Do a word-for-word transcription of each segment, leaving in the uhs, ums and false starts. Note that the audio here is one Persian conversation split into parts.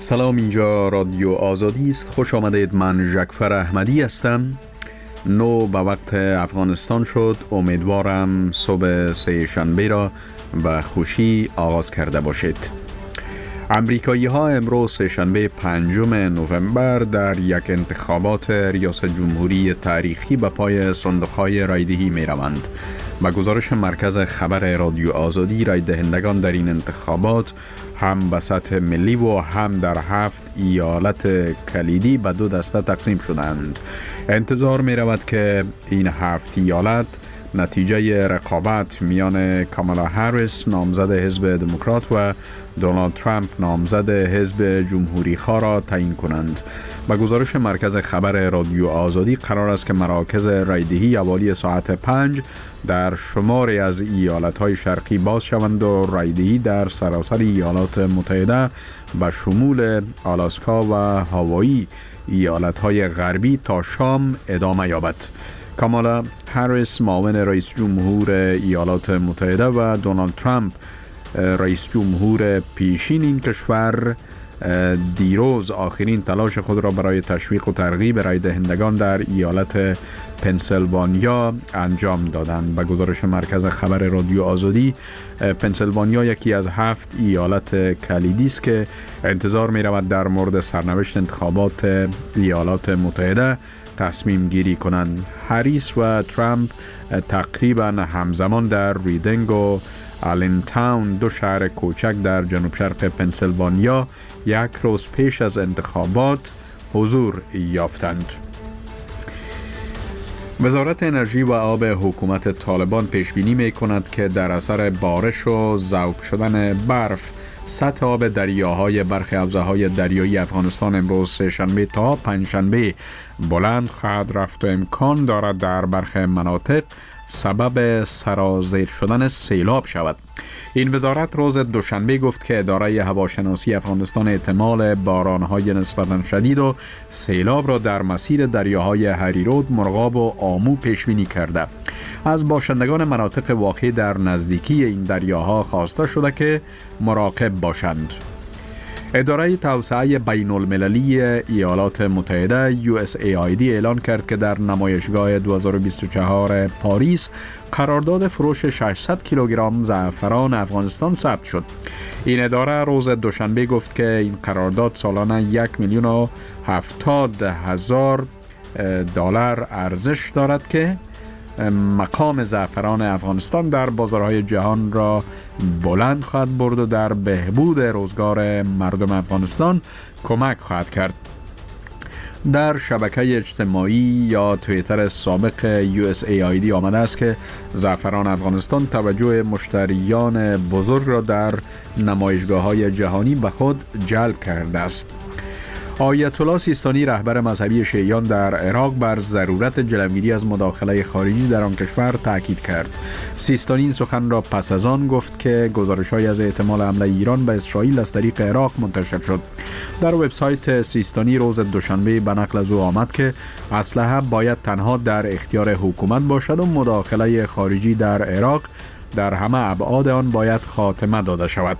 سلام، اینجا رادیو آزادی است. خوش آمدید. من جعفر احمدی هستم. نو به وقت افغانستان شد. امیدوارم صبح سه شنبه را به خوشی آغاز کرده باشید. امریکایی ها امروز سه شنبه پنجم نوامبر در یک انتخابات ریاست جمهوری تاریخی به پای صندوق‌های رایدهی می روند. با گزارش مرکز خبر رادیو آزادی، رای دهندگان در این انتخابات هم به سطح ملی و هم در هفت ایالت کلیدی به دو دسته تقسیم شدند. انتظار می رود که این هفت ایالت نتیجه رقابت میان کامالا هریس نامزد حزب دموکرات و دونالد ترامپ نامزد حزب جمهوری خواه را تعیین کنند. با گزارش مرکز خبر رادیو آزادی، قرار است که مراکز رایدهی حوالی ساعت پنج در شماری از ایالت‌های شرقی باز شوند و رایدهی در سراسر ایالات متحده به شمول آلاسکا و هاوایی ایالت‌های غربی تا شام ادامه یابد. کامالا هریس معاون رئیس جمهور ایالات متحده و دونالد ترامپ رئیس جمهور پیشین این کشور دیروز آخرین تلاش خود را برای تشویق و ترغیب رای دهندگان در ایالت پنسیلوانیا انجام دادند. به گزارش مرکز خبر رادیو آزادی، پنسیلوانیا یکی از هفت ایالت کلیدی است که انتظار می رود در مورد سرنوشت انتخابات ایالات متحده تصمیم گیری کنند. هریس و ترامپ تقریبا همزمان در ریدینگ و آلن تاون، دو شهر کوچک در جنوب شرق پنسیلوانیا، یک روز پیش از انتخابات حضور یافتند. وزارت انرژی و آب حکومت طالبان پیش بینی می کند که در اثر بارش و ذوب شدن برف، سطح آب دریاهای برخی حوزه‌های دریایی افغانستان امروز سه شنبه تا پنج شنبه بلند خواهد رفت و امکان دارد در برخی مناطق سبب سرازیر شدن سیلاب شود. این وزارت روز دوشنبه گفت که اداره هواشناسی افغانستان احتمال باران‌های نسبتاً شدید و سیلاب را در مسیر دریاهای هریرود، مرغاب و آمو پیش بینی کرده. از باشندگان مناطق واقع در نزدیکی این دریاها خواسته شده که مراقب باشند. اداره توسعه بین المللی ایالات متحده یو اس ای آی دی اعلان کرد که در نمایشگاه دو هزار و بیست و چهار پاریس قرارداد فروش ششصد کیلوگرم زعفران افغانستان ثبت شد. این اداره روز دوشنبه گفت که این قرارداد سالانه یک میلیون و هفتاد هزار دلار ارزش دارد که مقام زعفران افغانستان در بازارهای جهان را بلند خواهد برد و در بهبود روزگار مردم افغانستان کمک خواهد کرد. در شبکه اجتماعی یا توییتر سابق یو اس ای آی دی آمده است که زعفران افغانستان توجه مشتریان بزرگ را در نمایشگاه‌های جهانی به خود جلب کرده است. آیت الله سیستانی، رهبر مذهبی شیعیان در عراق، بر ضرورت جلوگیری از مداخله خارجی در آن کشور تاکید کرد. سیستانی این سخن را پس از آن گفت که گزارش‌های از احتمال حمله ایران به اسرائیل از طریق عراق منتشر شد. در وبسایت سیستانی روز دوشنبه به نقل از او آمد که اسلحه باید تنها در اختیار حکومت باشد و مداخله خارجی در عراق در همه ابعاد آن باید خاتمه داده شود.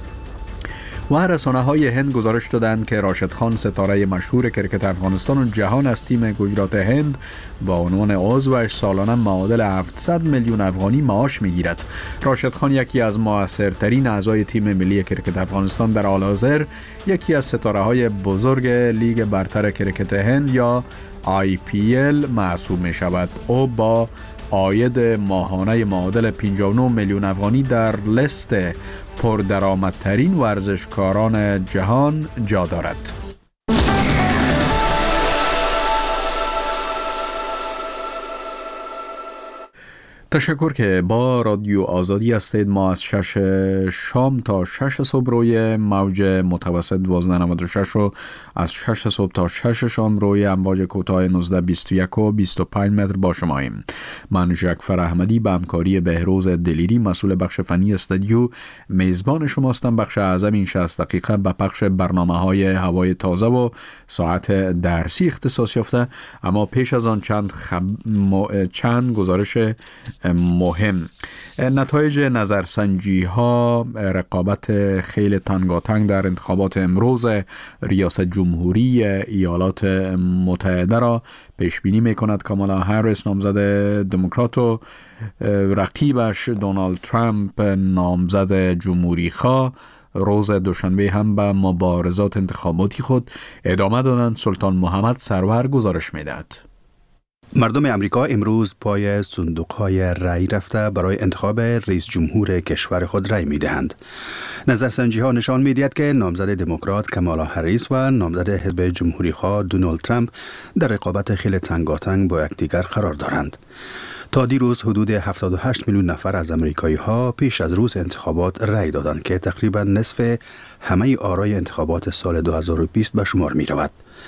و رسانه‌های هند گزارش دادند که راشد خان، ستاره مشهور کرکت افغانستان و جهان از تیم گجرات هند، با عنوان عضوش سالانه معادل هفتصد میلیون افغانی معاش می‌گیرد. راشد خان یکی از موثرترین اعضای تیم ملی کرکت افغانستان در حال حاضر یکی از ستاره‌های بزرگ لیگ برتر کرکت هند یا آی پی ال محسوب می‌شود. او با عاید ماهانه معادل پنجاه و نه میلیون افغانی در لیست پردرآمدترین ورزشکاران جهان جا دارد. تشکر که با رادیو آزادی هستید. ما از شش شام تا شش صبح روی موج متوسط دوازده نود و شش و از شش صبح تا شش شام روی امواج کوتاه نوزده بیست و یک و بیست و پنج متر با شماییم. من جعفر احمدی به همکاری بهروز دلیری، مسئول بخش فنی استودیو، میزبان شما هستم. بخش اعظم این شصت دقیقه به پخش برنامه‌های هوای تازه و ساعت درسی اختصاص یافته. اما پیش از آن چند خب... م... چند گزارش مهم. نتایج نظرسنجی ها رقابت خیلی تنگاتنگ در انتخابات امروز ریاست جمهوری ایالات متحده را پیش بینی می کند. کامالا هریس نامزد دموکرات و رقیبش دونالد ترامپ نامزد جمهوری خواه روز دوشنبه هم به مبارزات انتخاباتی خود ادامه دادند. سلطان محمد سرور گزارش می دهد. مردم امریکا امروز پای صندوق‌های رأی رفته برای انتخاب رئیس جمهور کشور خود رأی می‌دهند. نظرسنجی‌ها نشان می‌دهد که نامزد دموکرات کامالا هریس و نامزد حزب جمهوری‌خواه دونالد ترامپ در رقابت خیلی تنگاتنگ با یکدیگر قرار دارند. تا دیروز حدود هفتاد و هشت میلیون نفر از امریکایی‌ها پیش از روز انتخابات رأی دادند که تقریباً نصف همه آرای انتخابات سال دو هزار و بیست به شمار می‌رود.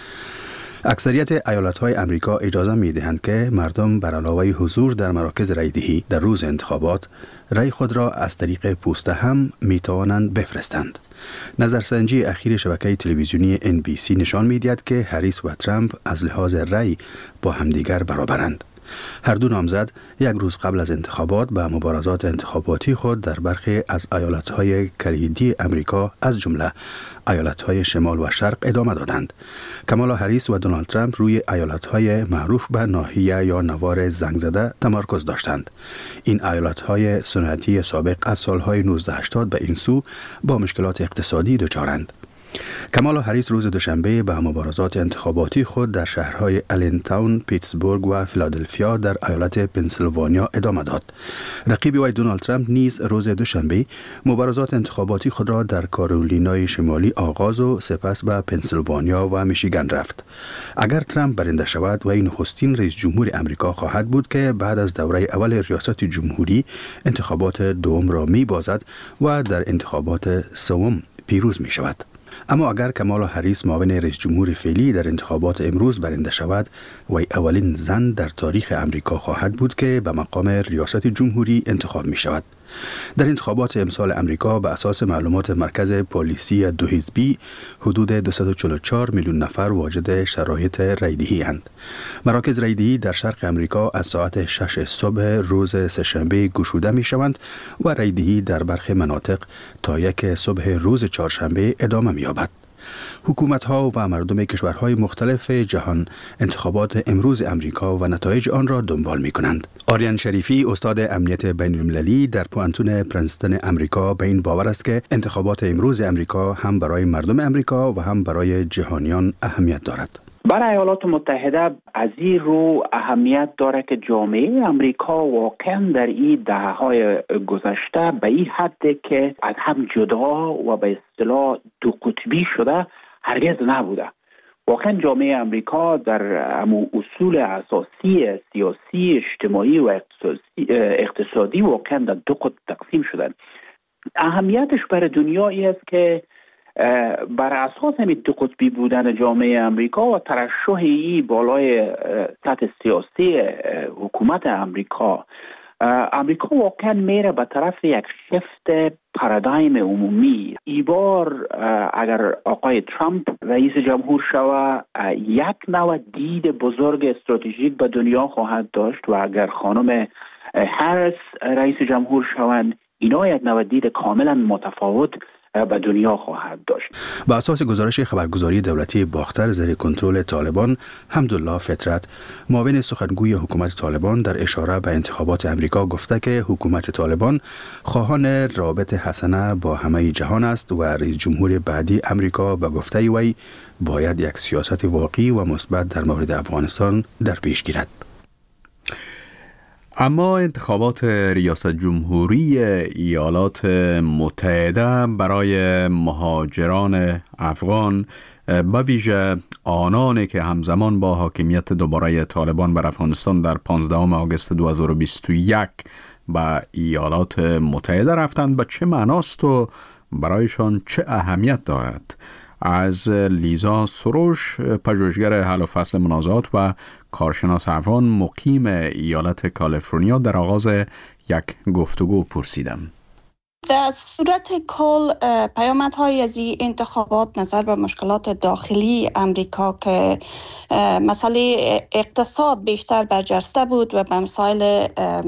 اکثریت ایالت‌های امریکا اجازه می‌دهند که مردم بر علاوه حضور در مراکز رایدهی در روز انتخابات رای خود را از طریق پوسته هم می‌توانند بفرستند. نظرسنجی اخیر شبکه تلویزیونی ان بی سی نشان می‌دهد که هریس و ترامپ از لحاظ رای با همدیگر برابرند. هر دو نامزد یک روز قبل از انتخابات به مبارزات انتخاباتی خود در برخی از ایالت‌های کلیدی امریکا از جمله ایالت‌های شمال و شرق ادامه دادند. کامالا هریس و دونالد ترامپ روی ایالت‌های معروف به ناحیه یا نوار زنگ زده تمرکز داشتند. این ایالت‌های صنعتی سابق از سال‌های نوزده هشتاد به این سو با مشکلات اقتصادی دچارند. کامالا هریس روز دوشنبه به مبارزات انتخاباتی خود در شهرهای الینتاون، پیتسبورگ و فیلادلفیا در ایالت پنسیلوانیا ادامه داد. رقیب وی دونالد ترامپ نیز روز دوشنبه مبارزات انتخاباتی خود را در کارولینای شمالی آغاز و سپس به پنسیلوانیا و میشیگن رفت. اگر ترامپ برنده شود وی نخستین رئیس جمهور امریکا خواهد بود که بعد از دوره اول ریاست جمهوری انتخابات دوم را می‌بازد و در انتخابات سوم پیروز می شود. اما اگر کامالا هریس معاون رئیس جمهور فعلی در انتخابات امروز برنده شود، وی اولین زن در تاریخ امریکا خواهد بود که به مقام ریاست جمهوری انتخاب می شود. در انتخابات امسال امریکا به اساس معلومات مرکز پلیسی دو حزبی حدود دویست و چهل و چهار میلیون نفر واجد شرایط رایدهی اند. مراکز رایدهی در شرق امریکا از ساعت شش صبح روز سه‌شنبه گشوده می شوند و رایدهی در برخی مناطق تا یک صبح روز چهارشنبه ادامه می یابد. حکومت‌ها و مردم کشورهای مختلف جهان انتخابات امروز امریکا و نتایج آن را دنبال می‌کنند. آریان شریفی استاد امنیت بین‌المللی در پوانتون پرنستون امریکا به این باور است که انتخابات امروز امریکا هم برای مردم امریکا و هم برای جهانیان اهمیت دارد. برای ایالات متحده از این رو اهمیت داره که جامعه امریکا واقعا در این دهه‌های گذشته به این حد که از هم جدا و به اصطلاح دو قطبی شده هرگز نبوده. واقعا جامعه امریکا در اصول اساسی سیاسی، اجتماعی و اقتصادی واقعا در دو قطب تقسیم شدن. اهمیتش برای دنیا این است که بر اساس همین دو قطبی بودن جامعه امریکا و ترشح ای بالای سطح سیاسی حکومت امریکا، امریکا واقعا میره به طرف یک شفت پارادایم عمومی. ای بار اگر آقای ترامپ رئیس جمهور شود یک نوع دید بزرگ استراتژیک به دنیا خواهد داشت و اگر خانم هریس رئیس جمهور شوند اینا یک نوع دید کاملا متفاوت به دنیا خواهد داشت. با اساس گزارش خبرگزاری دولتی باختر زیر کنترل طالبان، حمدالله فطرت معاون سخنگوی حکومت طالبان در اشاره به انتخابات امریکا گفته که حکومت طالبان خواهان رابط حسنه با همه جهان است و رئیس جمهور بعدی امریکا به گفته وی باید یک سیاست واقعی و مثبت در مورد افغانستان در پیش گیرد. اما انتخابات ریاست جمهوری ایالات متحده برای مهاجران افغان به ویژه آنانی که همزمان با حاکمیت دوباره طالبان بر افغانستان در پانزدهم آگوست دو هزار و بیست و یک به ایالات متحده رفتند به چه معناست و برایشان چه اهمیت دارد؟ از لیزا سروش، پژوهشگر حل و فصل منازعات و کارشناس افغان مقیم ایالت کالیفرنیا در آغاز یک گفتگو پرسیدم. در صورت کل پیامدهای از این انتخابات نظر به مشکلات داخلی امریکا که مسئله اقتصاد بیشتر برجسته بود و به مسائل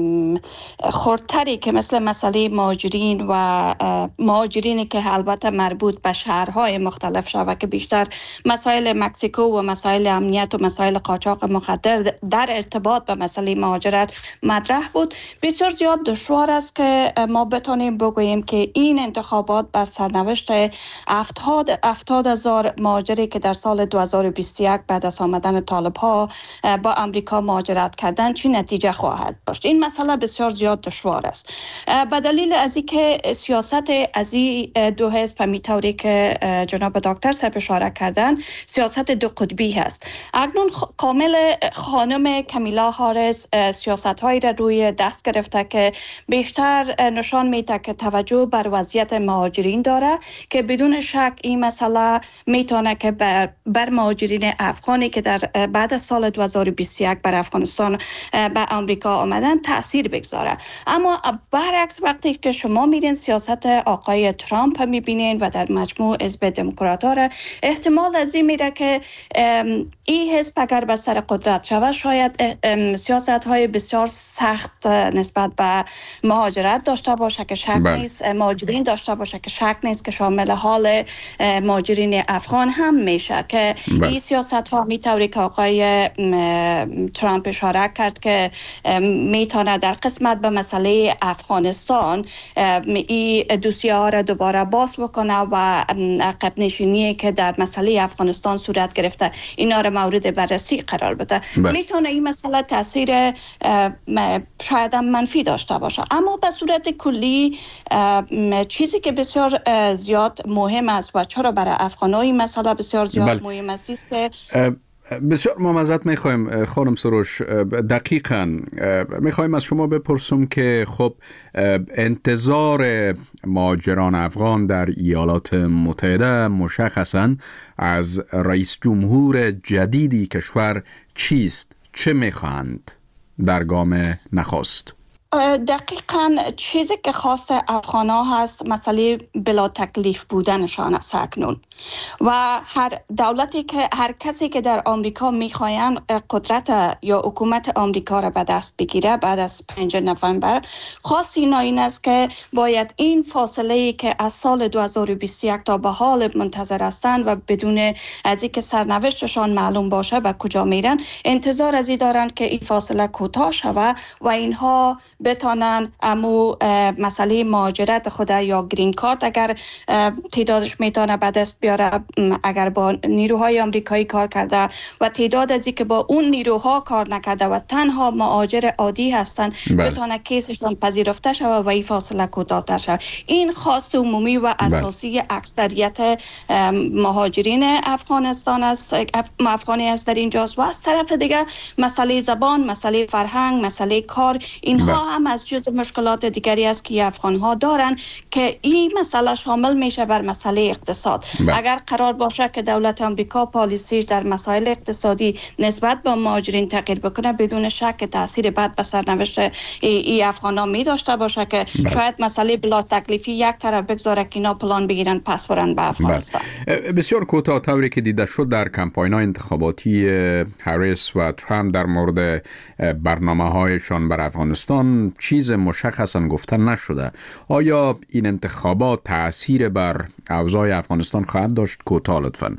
خردتری که مثل مسئله مهاجرین و مهاجرینی که البته مربوط به شهرهای مختلف شود که بیشتر مسائل مکزیکو و مسائل امنیت و مسائل قاچاق مخدر در ارتباط به مسئله مهاجرت مطرح بود. بسیار زیاد دشوار است که ما بتونیم بگوییم که این انتخابات بر سرنوشت هفتاد هفتاد هزار مهاجری که در سال دو هزار و بیست و یک بعد از آمدن طالب‌ها با امریکا مهاجرت کردن چی نتیجه خواهد داشت. این مسئله بسیار زیاد دشوار است به دلیل از اینکه سیاست از این دو حزب می‌طوری که جناب دکتر صاحب اشاره کردن سیاست دو قطبی است. اکنون کامل خانم کامیلا هاریس سیاست‌هایی را روی دست گرفته که بیشتر نشان میده که توجه بر وضعیت مهاجرین داره که بدون شک این مسئله میتونه که بر, بر مهاجرین افغانی که در بعد از سال دو هزار و بیست و یک بر افغانستان به آمریکا آمدن تاثیر بگذاره. اما برعکس وقتی که شما میرین سیاست آقای ترامپ میبینین و در مجموع حزب دموکرات‌ها را احتمال از این میره که این حزب اگر به سر قدرت شود شاید سیاست‌های بسیار سخت نسبت به مهاجرت داشته باشه که شک نیست، مهاجرین داشته باشه که شک نیست که شامل حال مهاجرین افغان هم میشه که بله. این سیاست ها میطوری که آقای ترامپ اشاره کرد که میتونه در قسمت به مسئله افغانستان این دوسیه ها را دوباره باز بکنه و عقب نشینی که در مسئله افغانستان صورت گرفته اینا را مورد بررسی قرار بده. بله. میتونه این مسئله تاثیر شاید منفی داشته باشه. اما به صورت کلی چیزی که بسیار زیاد مهم است و چرا برای افغان‌ها این مسئله بسیار زیاد بل. مهم است که بسیار ممزد میخوایم خانم سروش دقیقاً میخوایم از شما بپرسم که خب انتظار مهاجران افغان در ایالات متحده مشخصاً از رئیس جمهور جدیدی کشور چیست؟ چه میخواهند در گام نخست؟ دقیقاً چیزی که خاص افغان‌ها هست مسئله بلا تکلیف بودنشان است اکنون و هر دولتی که هر کسی که در آمریکا میخواین قدرت یا حکومت آمریکا را به دست بگیره بعد از پنجم نوامبر خاص اینا این است که باید این فاصله‌ای که از سال دو هزار و بیست و یک تا به حال منتظر هستند و بدون از اینکه سرنوشتشان معلوم باشه به کجا میرن انتظار از این دارند که این فاصله کوتاه شود و اینها بتانن امو مسئله مهاجرت خود یا گرین کارت اگر تعدادش میتونه به دست بیاره اگر با نیروهای آمریکایی کار کرده و تعداد ازی که با اون نیروها کار نکرده و تنها مهاجر عادی هستن بتونه کیسشون پذیرفته شود و این فاصله کوتاه‌تر شود. این خواست عمومی و اساسی اکثریت مهاجرین افغانستان است افغانی است در اینجاست و از طرف دیگه مسئله زبان، مسئله فرهنگ، مسئله کار اینها هم از جزء مشکلات دیگری است که افغان‌ها دارن که این مسئله شامل میشه بر مسئله اقتصاد. بله. اگر قرار باشه که دولت آمریکا پالیسیش در مسائل اقتصادی نسبت به مهاجرین تغییر بکنه بدون شک تاثیر بد به سرنوشت ای افغان‌ها می داشته باشه که بله. شاید مسئله بلا تکلیفی یک طرف بگذاره که اینا پلان بگیرن پس برن به افغانستان. بله. بسیار کوتاه طوری که دیده شد در کمپاین‌های انتخاباتی هاریس و ترامپ در مورد برنامه‌هایشان بر افغانستان چیز مشخصا گفته نشده. آیا این انتخابات تأثیر بر اوضاع افغانستان خواهد داشت؟ کوتاه لطفاً.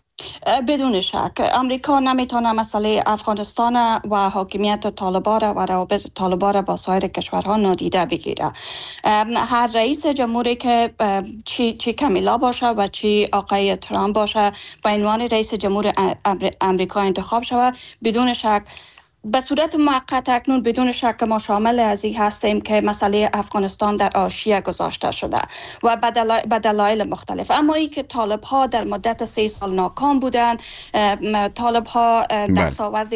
بدون شک امریکا نمیتونه مسئله افغانستان و حاکمیت طالبان و روابط طالبان با سایر کشورها نادیده بگیره. هر رئیس جمهوری که چی چی کامیلا باشه و چی آقای ترامپ باشه به عنوان رئیس جمهور امریکا انتخاب شود بدون شک به صورت موقت اکنون بدون شک ما شامل از این هستیم که مسئله افغانستان در حاشیه گذاشته شده و به دلایل مختلف. اما ای که طالب ها در مدت سه سال ناکام بودن، طالب ها دستاورد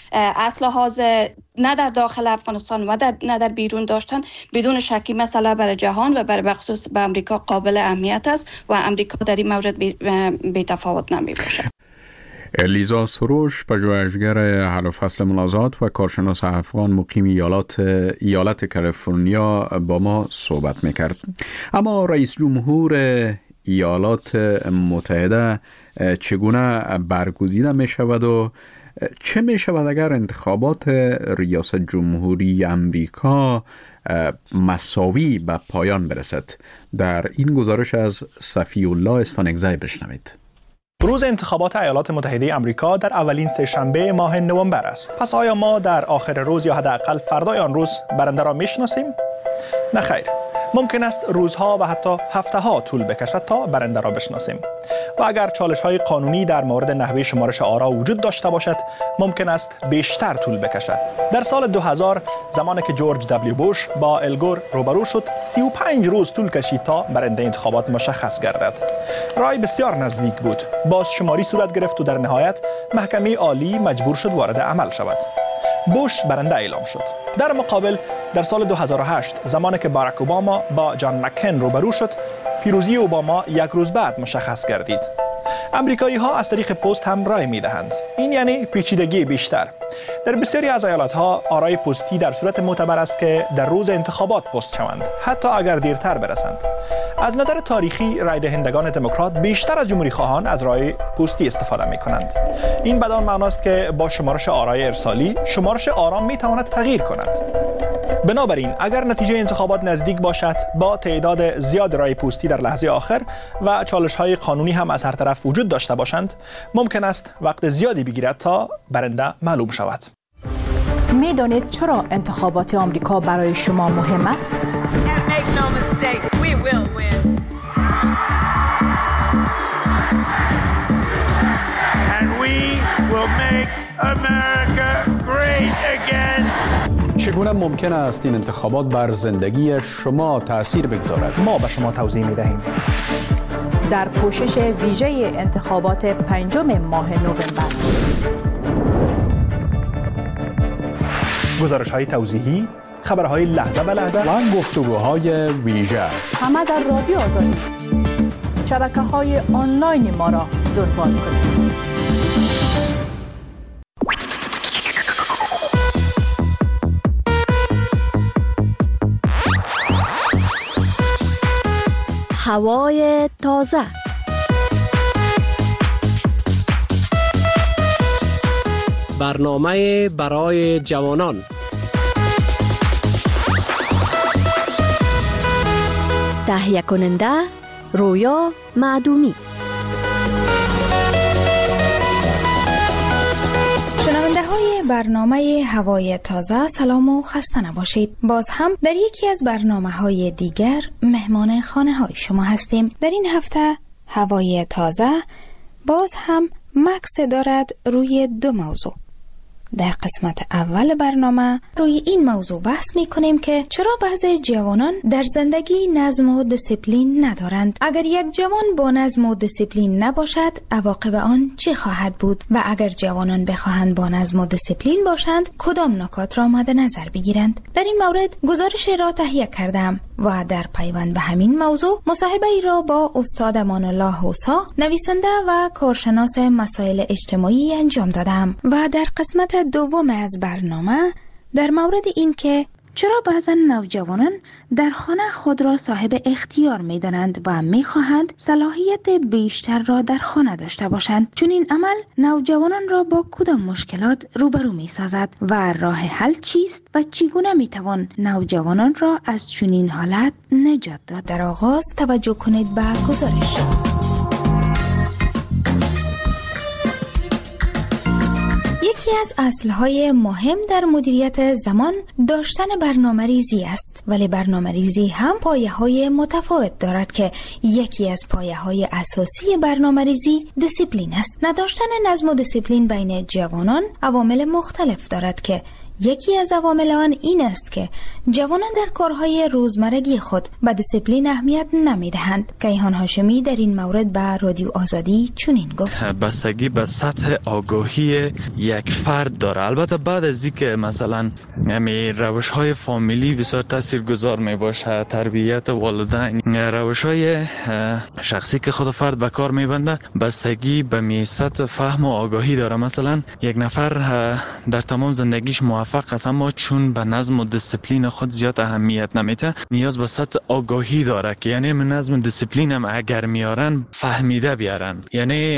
اسلحه نه در داخل افغانستان و در نه در بیرون داشتن بدون شکی مسئله برای جهان و برای بخصوص به امریکا قابل اهمیت است و امریکا در این مورد بی, بی تفاوت نمی باشه. لیزا سروش، پژوهشگر حل و فصل منازعات و کارشناس افغان مقیم ایالات ایالت کالیفرنیا با ما صحبت میکرد. اما رئیس جمهور ایالات متحده چگونه برگزیده می شود و چه می شود اگر انتخابات ریاست جمهوری امریکا مساوی به پایان برسد؟ در این گزارش از صفی الله استانگزی بشنوید. روز انتخابات ایالات متحده آمریکا در اولین سه شنبه ماه نوامبر است. پس آیا ما در آخر روز یا حداقل فردای آن روز برنده را میشناسیم؟ نه خیر. ممکن است روزها و حتی هفته‌ها طول بکشد تا برنده را بشناسیم. و اگر چالش‌های قانونی در مورد نحوه شمارش آرا وجود داشته باشد، ممکن است بیشتر طول بکشد. در سال دو هزار زمانی که جورج دبلیو بوش با الگور روبرو شد، سی و پنج روز طول کشید تا برنده انتخابات مشخص گردد. رای بسیار نزدیک بود. باز شماری صورت گرفت و در نهایت محکمه عالی مجبور شد وارد عمل شود. بوش برنده اعلام شد. در مقابل در سال دو هزار و هشت زمانی که باراک اوباما با جان مکین روبرو شد، پیروزی اوباما یک روز بعد مشخص گردید. امریکایی ها از طریق پست هم رای می دهند. این یعنی پیچیدگی بیشتر. در بسیاری از ایالات ها آرای پستی در صورت معتبر است که در روز انتخابات پست شوند، حتی اگر دیرتر برسند. از نظر تاریخی رای دهندگان دموکرات بیشتر از جمهوری خواهان از رای پستی استفاده می کنند. این بدان معناست که با شمارش آرای ارسالی شمارش آرا می تواند تغییر کند. بنابراین اگر نتیجه انتخابات نزدیک باشد، با تعداد زیاد رای پستی در لحظه آخر و چالش‌های قانونی هم از هر طرف وجود داشته باشند، ممکن است وقت زیادی بگیرد تا برنده معلوم شود. می‌دانید چرا انتخابات آمریکا برای شما مهم است؟ چگونه ممکن است این انتخابات بر زندگی شما تأثیر بگذارد؟ ما به شما توضیح می‌دهیم. در پوشش ویژه انتخابات پنجم ماه نوامبر، گزارش‌های توضیحی، خبرهای لحظه به لحظه و گفتگوهای ویژه، همه در رادیو آزادی. شبکه‌های آنلاین ما را دنبال کنید. هوای تازه، برنامه برای جوانان، تهیه کننده رویا معدومی. شنونده های برنامه هوای تازه، سلام و خسته نباشید. باز هم در یکی از برنامه های دیگر مهمان خانه های شما هستیم. در این هفته هوای تازه باز هم مکس دارد روی دو موضوع. در قسمت اول برنامه روی این موضوع بحث می کنیم که چرا بعضی جوانان در زندگی نظم و دیسیپلین ندارند. اگر یک جوان با نظم و دیسیپلین نباشد، عواقب آن چه خواهد بود؟ و اگر جوانان بخواهند با نظم و دیسیپلین باشند، کدام نکات را مد نظر بگیرند؟ در این مورد گزارش را تهیه کردم و در پیوند به همین موضوع مصاحبه ای را با استاد امان الله حوسا، نویسنده و کارشناس مسائل اجتماعی انجام دادم. و در قسمت دوم از برنامه در مورد این که چرا بعضا نوجوانان در خانه خود را صاحب اختیار می دانند و می خواهند صلاحیت بیشتر را در خانه داشته باشند، چون این عمل نوجوانان را با کدام مشکلات روبرو می سازد و راه حل چیست و چگونه می توان نوجوانان را از چنین حالت نجات داد؟ در آغاز توجه کنید به گزارش. یکی از اصلهای مهم در مدیریت زمان داشتن برنامه ریزی است، ولی برنامه ریزی هم پایه های متفاوت دارد که یکی از پایه های اساسی برنامه ریزی دیسیپلین است. نداشتن نظم و دیسیپلین بین جوانان عوامل مختلف دارد که یکی از عوامل آن این است که جوانان در کارهای روزمرگی خود به دیسیپلین اهمیت نمیدهند. کیهان هاشمی در این مورد به رادیو آزادی چنین گفت: بستگی به سطح آگاهی یک فرد داره. البته بعد از اینکه مثلا همین روش‌های فامیلی بسیار تاثیرگذار می باشه، تربیت والدین، روش‌های شخصی که خود فرد به کار میبنده، بستگی به می سطح فهم و آگاهی داره. مثلا یک نفر در تمام زندگیش موفق است اما چون به نظم و دیسیپلین خود زیاد اهمیت نمیده، نیاز به سطح آگاهی داره که یعنی نظم و دیسیپلین هم اگر میارن فهمیده بیارن، یعنی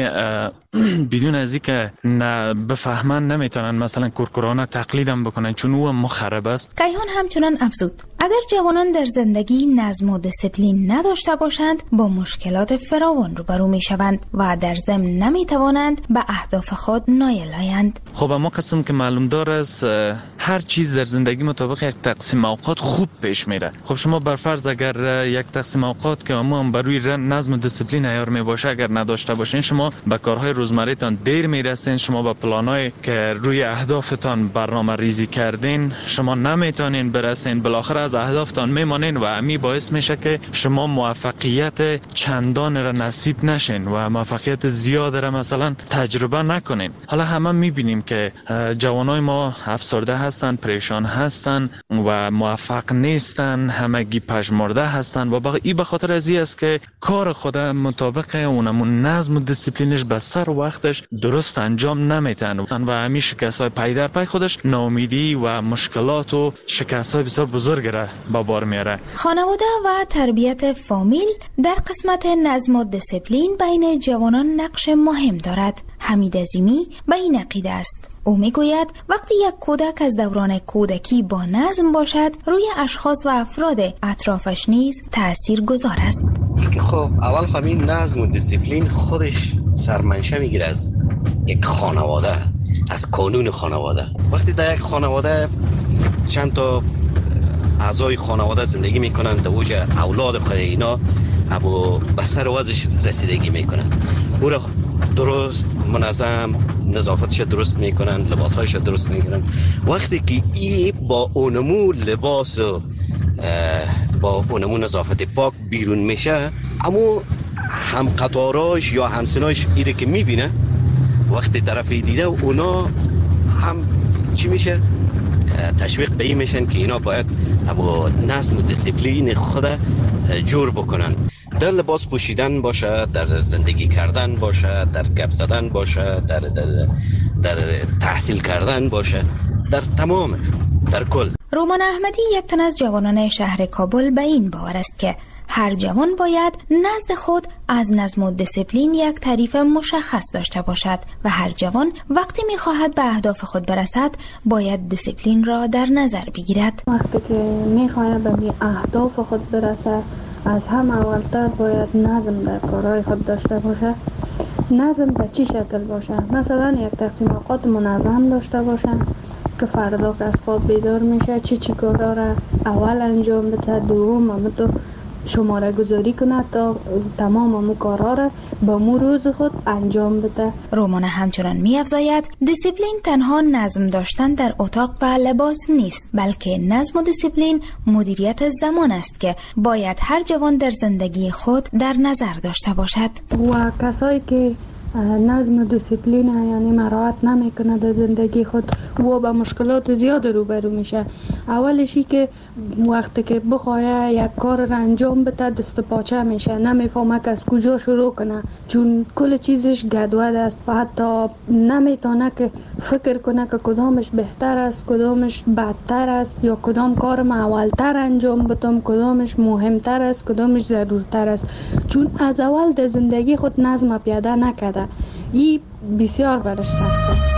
بدون از اینکه نه بفهمن نمیتونن مثلا کورکورانه تقلیدم بکنن چون او مخرب است. کیهان همچنان افزود: اگر جوانان در زندگی نظم و دیسیپلین نداشته باشند با مشکلات فراوان روبرو میشوند و در ضمن نمیتوانند به اهداف خود نایل آیند. خب اما قسم که معلوم دار است هر چیز در زندگی مطابق یک تقسیم اوقات خوب پیش میره. خب شما بر فرض اگر یک تقسیم اوقات که اما هم بروی نظم و دیسیپلین عیار می باشه اگر نداشته باشین، شما به کارهای روزمره‌تان دیر میرسین، شما به پلانای که روی اهدافتان برنامه ریزی کردین شما نمیتونین برسین، بالاخره از اهدافتان میمانین و امی باعث میشه که شما موفقیت چندان را نصیب نشین و موفقیت زیاد را مثلا تجربه نکنین. حالا همه میبینیم که جوانای ما افسرده هستن، پریشان هستن و موفق نیستن، همگی پژمرده هستن و با این به خاطر از این است که کار خود مطابق اونمون نظم و دیسیپلینش به سر وقتش درست انجام نمیتن و همین شکست‌های پی در پی خودش ناامیدی و مشکلات و شکست‌های بسیار بزرگ را به بار میاره. خانواده و تربیت فامیل در قسمت نظم و دیسیپلین بین جوانان نقش مهم دارد. حمید عظیمی به این عقیده است. او میگوید وقتی یک کودک از دوران کودکی با نظم باشد روی اشخاص و افراد اطرافش نیز تأثیر گذار است. که خب اول خب این نظم و دیسیپلین خودش سرمنشه میگیره از یک خانواده، از قانون خانواده. وقتی در یک خانواده چند تا اعضای خانواده زندگی میکنن، در اوج اولاد خود اینا اما به سر وضعش رسیدگی میکنن، او را درست منظم نظافتش درست میکنن، لباسهایش درست میکنن. وقتی که ای با اونمو لباس و با اونمو نظافت پاک بیرون میشه، اما هم قطاراش یا همسناش ایره که میبینه وقتی طرفی دیده اونا هم چی میشه؟ تشویق به این میشن که اینا باید اما نظم و دیسیپلین خود جور بکنن. در لباس پوشیدن باشه، در زندگی کردن باشه، در گپ زدن باشه، در, در, در تحصیل کردن باشه، در تمام، در کل. رومان احمدی یک تن از جوانان شهر کابل به این باور است که هر جوان باید نزد خود از نظم و دیسیپلین یک تعریف مشخص داشته باشد و هر جوان وقتی می‌خواهد به اهداف خود برسد باید دیسیپلین را در نظر بگیرد. وقتی که می‌خواهد به اهداف خود برسد از هم اولتر باید نظم در کارهای خود داشته باشه. نظم به چی شکل باشه؟ مثلا یک تقسیم اوقات منظم داشته باشه که فردا که از خواب بیدار میشه چی چی کارا را اول انجام بده، دوم هم تو شماره گذاری کنه تا تمام امو کارها را با مو روز خود انجام بده. رومان همچنان می افزاید دیسیپلین تنها نظم داشتن در اتاق و لباس نیست، بلکه نظم و دیسیپلین مدیریت زمان است که باید هر جوان در زندگی خود در نظر داشته باشد. و کسایی که نظم و دیسیپلین یعنی مراعات نمیکنه در زندگی خود و با مشکلات زیاد روبرو میشه. اولشی که وقتی که بخواه یک کار را انجام بده دست پاچه میشه، نمیفهمه که از کجا شروع کنه چون کل چیزش گدود است و حتی نمیتونه که فکر کنه که کدامش بهتر است، کدامش بدتر است یا کدام کار ما اولتر انجام بدم، کدامش مهمتر است، کدامش ضرورتر است، چون از اول در زندگی خود نظم پیاده نکرده. این بسیار برش سخت است.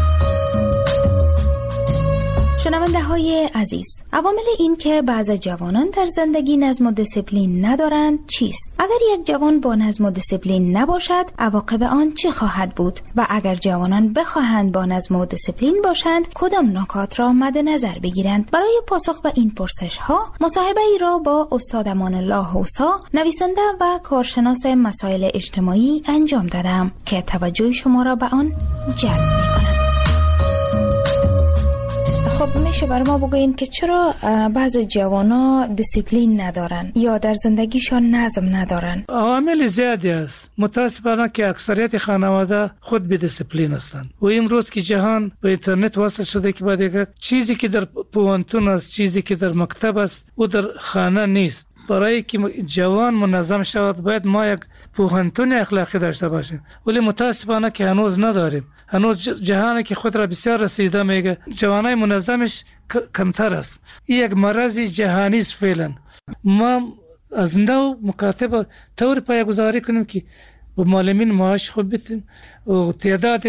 شنونده های عزیز، عوامل این که بعض جوانان در زندگی نظم و دیسیپلین ندارند چیست؟ اگر یک جوان با نظم و دیسیپلین نباشد عواقب آن چه خواهد بود؟ و اگر جوانان بخواهند با نظم و دیسیپلین باشند کدام نکات را مد نظر بگیرند؟ برای پاسخ به این پرسش ها مصاحبه ای را با استاد امان الله حوسا، نویسنده و کارشناس مسائل اجتماعی انجام دادم که توجه شما را به آن جلب می‌کند. خب میشه برای ما بگوین که چرا بعض جوانا دیسیپلین ندارن یا در زندگیشان نظم ندارن؟ عامل زیادی است. متاسفانه که اکثریت خانواده خود بی دیسیپلین هستند و امروز که جهان به اینترنت وصل شده که بعد یک چیزی که در پوهنتون است، چیزی که در مکتب است و در خانه نیست. برای که جوان منظم شود باید ما یک پوهنتون اخلاقی داشته باشیم، ولی متاسفانه که هنوز نداریم. هنوز جهانی که خود را بسیار رسیده میگه جوانای منظمش کمتر است. این یک مرض جهانی است فعلا. ما از نو مکاتب طور پایه‌گذاری کنیم که با معلمین معاش خوب بدیم و تعداد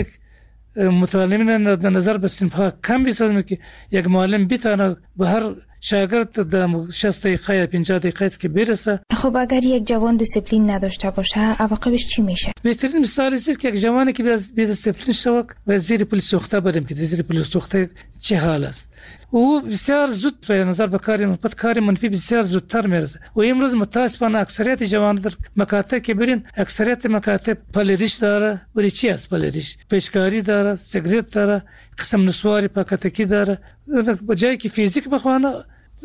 متعلمین در نظر به صنف‌ها کم بسازیم که یک معلم بتواند به هر شاگرد در شصت دقیقه یا پنجاه دقیقه که برسه. خب اگر یک جوان دیسیپلین نداشته باشه عواقبش چی میشه؟ بهترین مثال است که یک جوانی که بی دیسیپلین شود و زیر پل سوخته بریم که زیر پل سوخته چه حال است. او بسیار زود به نظر به کار مثبت کار منفی بسیار زودتر میرسه. و امروز متاسفانه اکثریت جوانان در مکاتب که برین اکثریت مکاتب پلریش داره. ولی چی است پلریش؟ پیشکاری داره، سیگریت داره، قسم نسواری پاکتکی داره. بجای که فیزیک بخوانه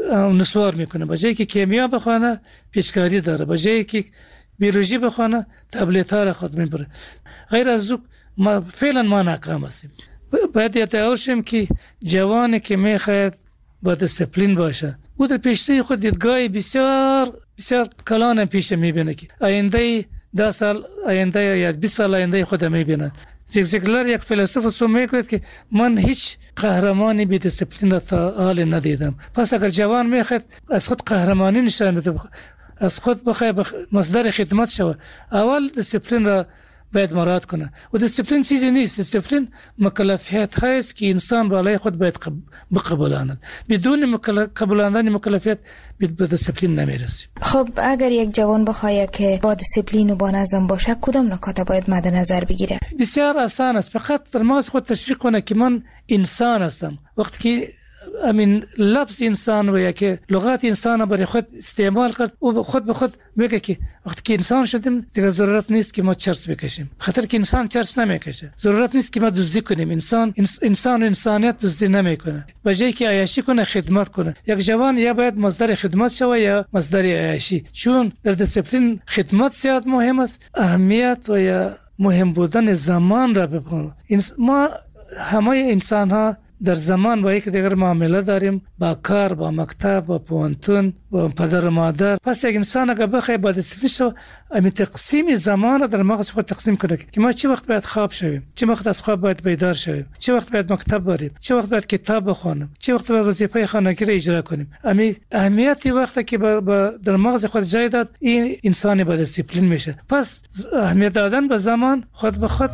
نسوار میکنه، بجای که کیمیا بخوانه پیشکاری داره، بجای که بیولوژی بخوانه تبلیت ها را خود میبره. غیر از او ما فعلا ما ناکام هستیم. باید یادآور شیم که جوانی که میخواهد با دیسیپلین باشه او در پیشروی خود دیدگاه بسیار بسیار کلان پیش میبینه که آینده ده سال آینده یا بیست سال آینده خود میبینه. زیگزیگلر یک فیلسوف سو میگوید که من هیچ قهرمانی بی دیسیپلین را تا حال ندیدم. پس اگر جوان میخواد از خود قهرمانی نشان بده، از خود بخواد مصدر خدمت شود، اول دیسیپلین را باید مراعات کنه. و دیسیپلین چیزی نیست. دیسیپلین مکلفیت هست که انسان بالای خود باید بقبولاند. بدون قبولاندن مکلفیت به دیسیپلین نمیرسه. خب اگر یک جوان بخواد که با دیسیپلین و با نظم باشه کدام نکات باید مد نظر بگیره؟ بسیار آسان است. فقط در مغز خود تشویق کنه که من انسان هستم. وقتی که امین لفظ انسان و یا که لغات انسان برای خود استعمال کرد و خود به خود میگه که وقتی که انسان شدیم دیگه ضرورت نیست که ما چرس بکشیم، خاطر که انسان چرس نمیکشه. ضرورت نیست که ما دزدی کنیم. انسان انسان و انسانیت دزدی نمیکنه. بجای که عیاشی کنه خدمت کنه. یک جوان یا باید مصدر خدمت شود یا مصدر عیاشی، چون در دیسیپلین خدمت زیاد مهم است. اهمیت و یا مهم بودن زمان را بپنه. ما همه انسان ها در زمان با یک دیگر معامله داریم، با کار، با مکتب، با پوهنتون، با پدر و مادر. پس یک انسان اگر بخواد با دیسیپلین شو امی تقسیم زمان در مغز خود تقسیم کنه که ما چه وقت باید خواب شویم، چه وقت از خواب باید بیدار شویم، چه وقت باید مکتب بریم، چه وقت باید کتاب بخونیم، چه وقت باید وظیفه خانگی را اجرا کنیم. امی اهمیتی وقتی که با, با در مغز خود جای داد این انسان با دیسیپلین میشه. پس اهمیت دادن به زمان خود به خود.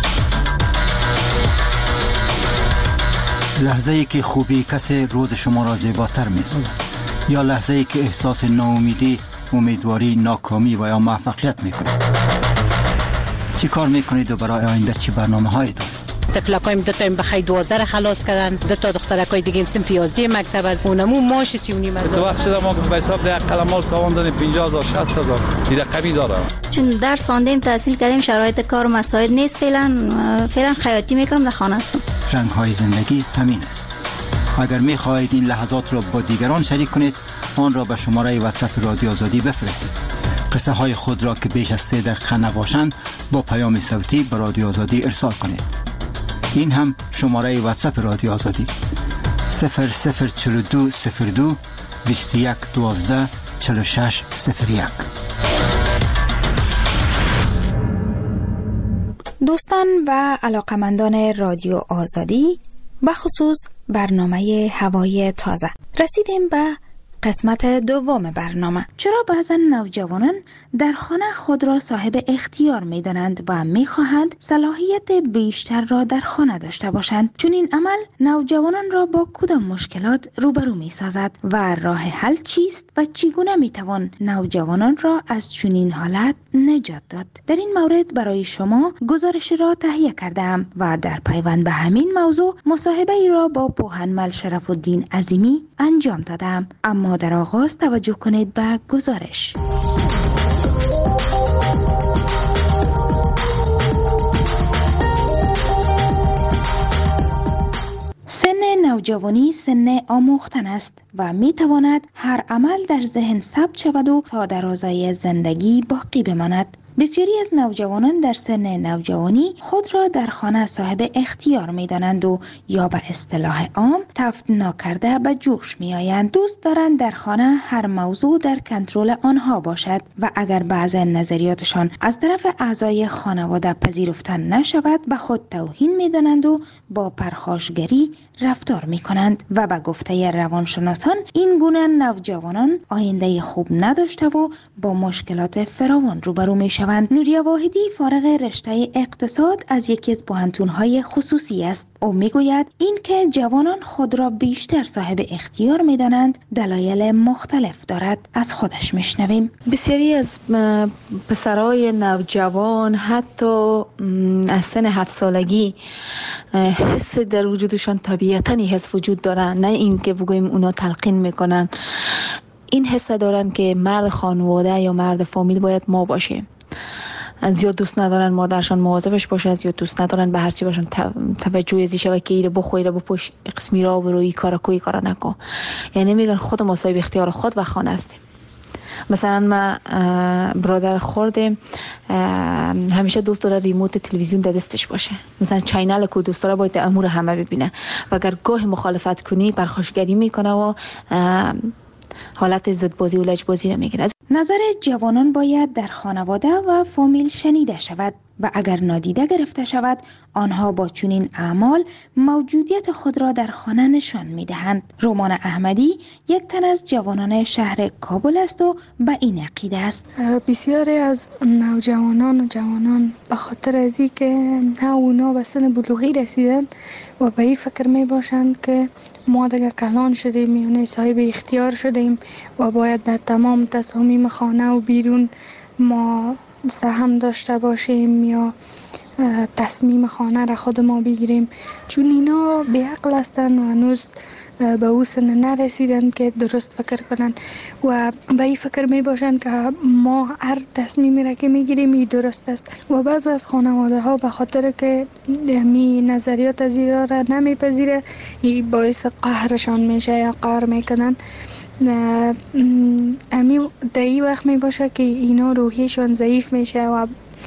لحظه ای که خوبی کسی روز شما را زیباتر می سازد، یا لحظه ای که احساس ناامیدی، امیدواری، ناکامی و یا موفقیت می کنید. چی کار می کنید و برای آینده چی برنامه هایی دارید؟ تفلقایم دو تا این بخی دوازده خلاص کردن، دو تا دخترکای دیگه صنف یازده مکتب از اونمو ماش سی و نیم هزار. تو وقت شده ما به حساب ده قلمال تاوان دادیم پنجاه هزار شصت هزار دیگه کمی داره. چون درس خواندیم تحصیل کردیم شرایط کار و مساعد نیست. فعلا فعلا خیاطی میکنم در خانه هستم. رنگ های زندگی همین است. اگر می خواهید این لحظات را با دیگران شریک کنید آن را به شماره واتساپ رادیو آزادی بفرستید. قصه های خود را که بیش از سه دقیقه نباشند با پیام صوتی به رادیو آزادی ارسال کنید. این هم شماره واتساپ رادیو آزادی صفر صفر چهل و دو صفر دو بیست و یک دوازده چهل و شش صفر یک. دوستان و علاقمندان رادیو آزادی، بخصوص برنامه هوای تازه، رسیدیم به قسمت دوم برنامه. چرا بعضا نوجوانان در خانه خود را صاحب اختیار می دانند و می خواهند صلاحیت بیشتر را در خانه داشته باشند؟ چون این عمل نوجوانان را با کدام مشکلات روبرو می سازد و راه حل چیست و چگونه می توان نوجوانان را از چنین حالت نجات داد؟ در این مورد برای شما گزارش را تهیه کردم و در پیوند به همین موضوع مصاحبه ای را با پوهنمل شرف الدین عظیمی انجام دادم. اما در آغاز توجه کنید به گزارش. سن نوجوانی سن آموختن است و می تواند هر عمل در ذهن ثبت شود و تا درازای زندگی باقی بماند. بسیاری از نوجوانان در سن نوجوانی خود را در خانه صاحب اختیار می دانند و یا به اصطلاح عام تفت ناکرده به جوش می آیند. دوست دارند در خانه هر موضوع در کنترل آنها باشد و اگر بعض نظریاتشان از طرف اعضای خانواده پذیرفته نشود به خود توهین می دانند و با پرخاشگری رفتار می کنند و به گفته روانشناسان این گونه نوجوانان آینده خوب نداشته و با مشکلات فراوان روبرو می شوند. نوریا واحدی فارغ رشته اقتصاد از یکی از پوهنتون‌های خصوصی است. او میگوید این که جوانان خود را بیشتر صاحب اختیار می‌دانند دلایل مختلف دارد. از خودش میشنویم. بسیاری از پسرای نوجوان حتی از سن هفت سالگی حس در وجودشان طبیعتاً حس وجود دارن، نه این که بگوییم اونا تلقین میکنن. این حس دارن که مرد خانواده یا مرد فامیل باید ما باشه. از زیاد دوست ندارن مادرشان مواظبش باشه، از زیاد دوست ندارن به هر چی باشن توجه ازی شوه که ایره بخو ایره بپوش قسمی را بروی کارا کوی کارا نکن. یعنی میگن خود ما صاحب اختیار خود و خانه هستیم. مثلا ما برادر خورده همیشه دوست داره ریموت تلویزیون در دستش باشه، مثلا چینل کو دوست داره باید امور همه ببینه و اگر گاه مخالفت کنی پرخاشگری میکنه و حالت ضدبازی و لجبازی نمیگیره. نظر جوانان باید در خانواده و فامیل شنیده شود و اگر نادیده گرفته شود آنها با چنین اعمال موجودیت خود را در خانه نشان میدهند. رومان احمدی یک تن از جوانان شهر کابل است و به این عقیده است. بسیاری از نوجوانان و جوانان به خاطر از این که نه اونا به سن بلوغی رسیدن و به این فکر می باشند که ما دیگه کلان شدیم، یعنی صاحب اختیار شدیم و باید در تمام تصامیم خانه و بیرون ما سهم داشته باشیم یا تصمیم خانه را خود ما بگیریم، چون اینا بی عقل هستن و هنوز به او سن نرسیدن که درست فکر کنن و به این فکر می باشن که ما هر تصمیمی را که می گیریم این درست است و بعض از خانواده ها به خاطر که می نظریات از ایرا را نمی پذیره این باعث قهرشان میشه یا قهر میکنن. امی در این وقت می باشه که اینا روحیشان ضعیف میشه و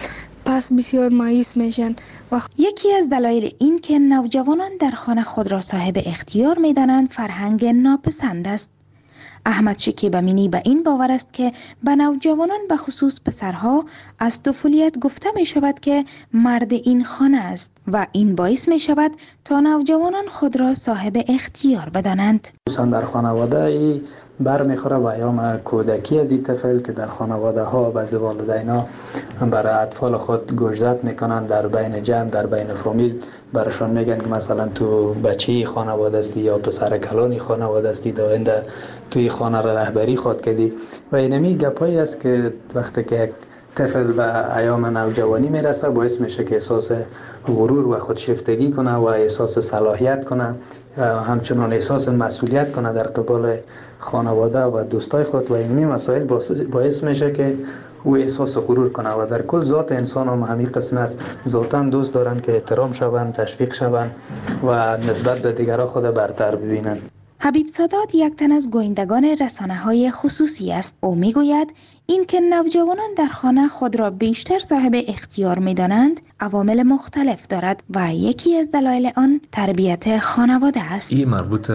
پس بسیار مایوس میشن. یکی از دلایل این که نوجوانان در خانه خود را صاحب اختیار میدانند فرهنگ ناپسند است. احمد شکیب امینی به این باور است که به نوجوانان به خصوص پسرها از طفولیت گفته می شود که مرد این خانه است و این باعث می شود تا نوجوانان خود را صاحب اختیار بدانند. در خانواده بر میخوره و ایام کودکی از این طفل که در خانواده ها بعضی والدینا برای اطفال خود گوشزد میکنن در بین جمع در بین فامیل برشان میگن که مثلا تو بچه خانواده استی یا پسر کلانی خانواده استی داینده توی خانه را رهبری خود کردی و اینمی گپایی است که وقتی که یک طفل به ایام نوجوانی میرسه باعث میشه که احساس غرور و خودشیفتگی کنه و احساس صلاحیت کنه، همچنان احساس مسئولیت کنه در قبال خانواده و دوستای خود و اینمی مسائل باعث میشه که او احساس غرور کنه و در کل ذات انسان هم همین قسم است. ذاتاً دوست دارن که احترام شوند، تشویق شوند و نسبت به دیگران خود برتر ببینند. حبیب سادات یک تن از گویندگان رسانه‌های خصوصی است. او میگوید این که نوجوانان در خانه خود را بیشتر صاحب اختیار می‌دانند عوامل مختلف دارد و یکی از دلایل آن تربیت خانواده است. این مربوط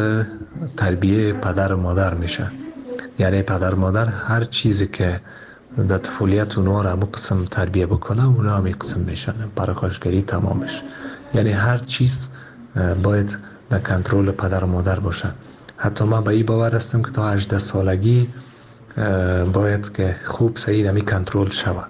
تربیه پدر و مادر میشه. یعنی پدر و مادر هر چیزی که در طفولیت اونا را همون قسم تربیه بکنه اونا همین قسم میشن، پرخاشگری تمامش. یعنی هر چیز باید در کنترل پدر و مادر باشه. حتی من به این باور هستم که تا هجده سالگی باید که خوب صحیح نمی کنترل شود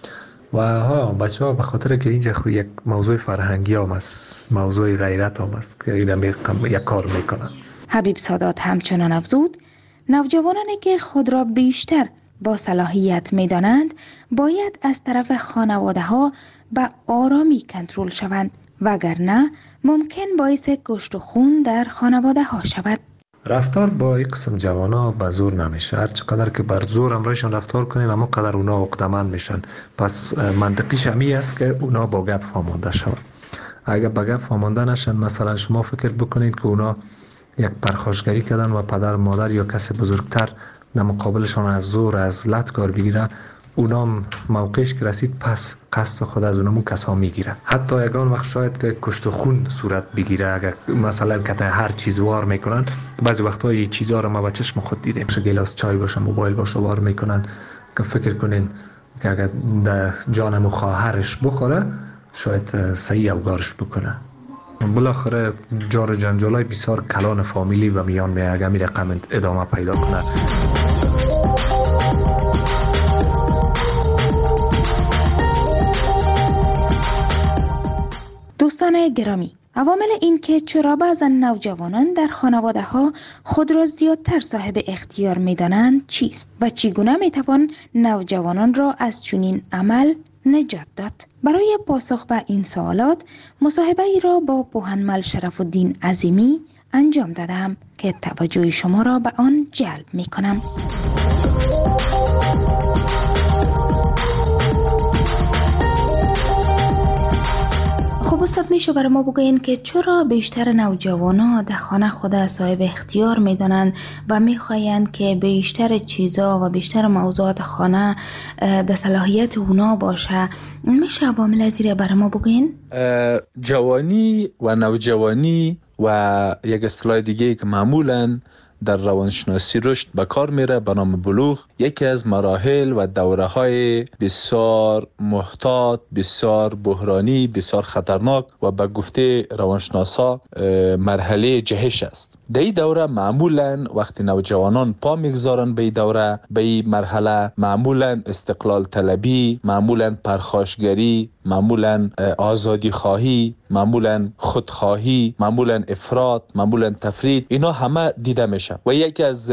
و ها بچه ها به خاطر که اینجا یک موضوع فرهنگی هم است، موضوع غیرت هم است که این یک کار میکنن. حبیب سادات همچنان افزود نوجوانانی که خود را بیشتر با صلاحیت میدانند باید از طرف خانواده ها به آرامی کنترل شوند وگرنه ممکن باعث کشت و خون در خانواده ها شود. رفتار با این قسم جوانا به زور نمیشه. هر چقدر که بر زور امرایشان رفتار کنیم اما قدر اونا عقده‌مند میشن. پس منطقیش همی است که اونا با گپ فهمانده شون. اگر با گپ فهمانده نشن، مثلا شما فکر بکنید که اونا یک پرخاشگری کردن و پدر مادر یا کسی بزرگتر در مقابلشان از زور از لط کار بگیره، اونام موقعش که رسید پس قصد خود از اونمو کسا میگیره. حتی یگان وقت شاید که کشت و خون صورت بگیره، اگر مثلا که هر چیز وار میکنن. بعضی وقتا این چیزها رو ما با چشم خود دیدیم، گلاس چای باشه، موبایل باشه وار میکنن که فکر کنین که اگر در جانم و خواهرش بخوره شاید صحیح اوگارش بکنه. بالاخره جار جنجالای بسیار کلان فامیلی و میان می اگر می رقم ادامه پیدا کنه. دوستان گرامی، عوامل این که چرا بعضا نوجوانان در خانواده ها خود را زیادتر صاحب اختیار می دانند چیست و چگونه می توان نوجوانان را از چنین عمل نجات داد؟ برای پاسخ به این سوالات مصاحبه ای را با پوهنمل شرف الدین عظیمی انجام دادم که توجه شما را به آن جلب می کنم. خب استاد، میشه برای ما بگوین که چرا بیشتر نوجوانا در خانه خود صاحب اختیار میدانند و میخواین که بیشتر چیزا و بیشتر موضوعات خانه در صلاحیت اونا باشه؟ میشه عوامل زیر برای ما بگوین؟ جوانی و نوجوانی و یک اصطلاح دیگه که معمولاً در روانشناسی رشد به کار میره به نام بلوغ، یکی از مراحل و دوره های بسیار محتاط، بسیار بحرانی، بسیار خطرناک و به گفته روانشناسا مرحله جهش است. در این دوره معمولا وقتی نوجوانان پا میگذارن به این دوره، به این مرحله، معمولا استقلال طلبی، معمولا پرخاشگری، معمولا آزادی خواهی، معمولا خودخواهی، معمولا افراط، معمولا تفرید، اینا همه دیده میشه و یکی از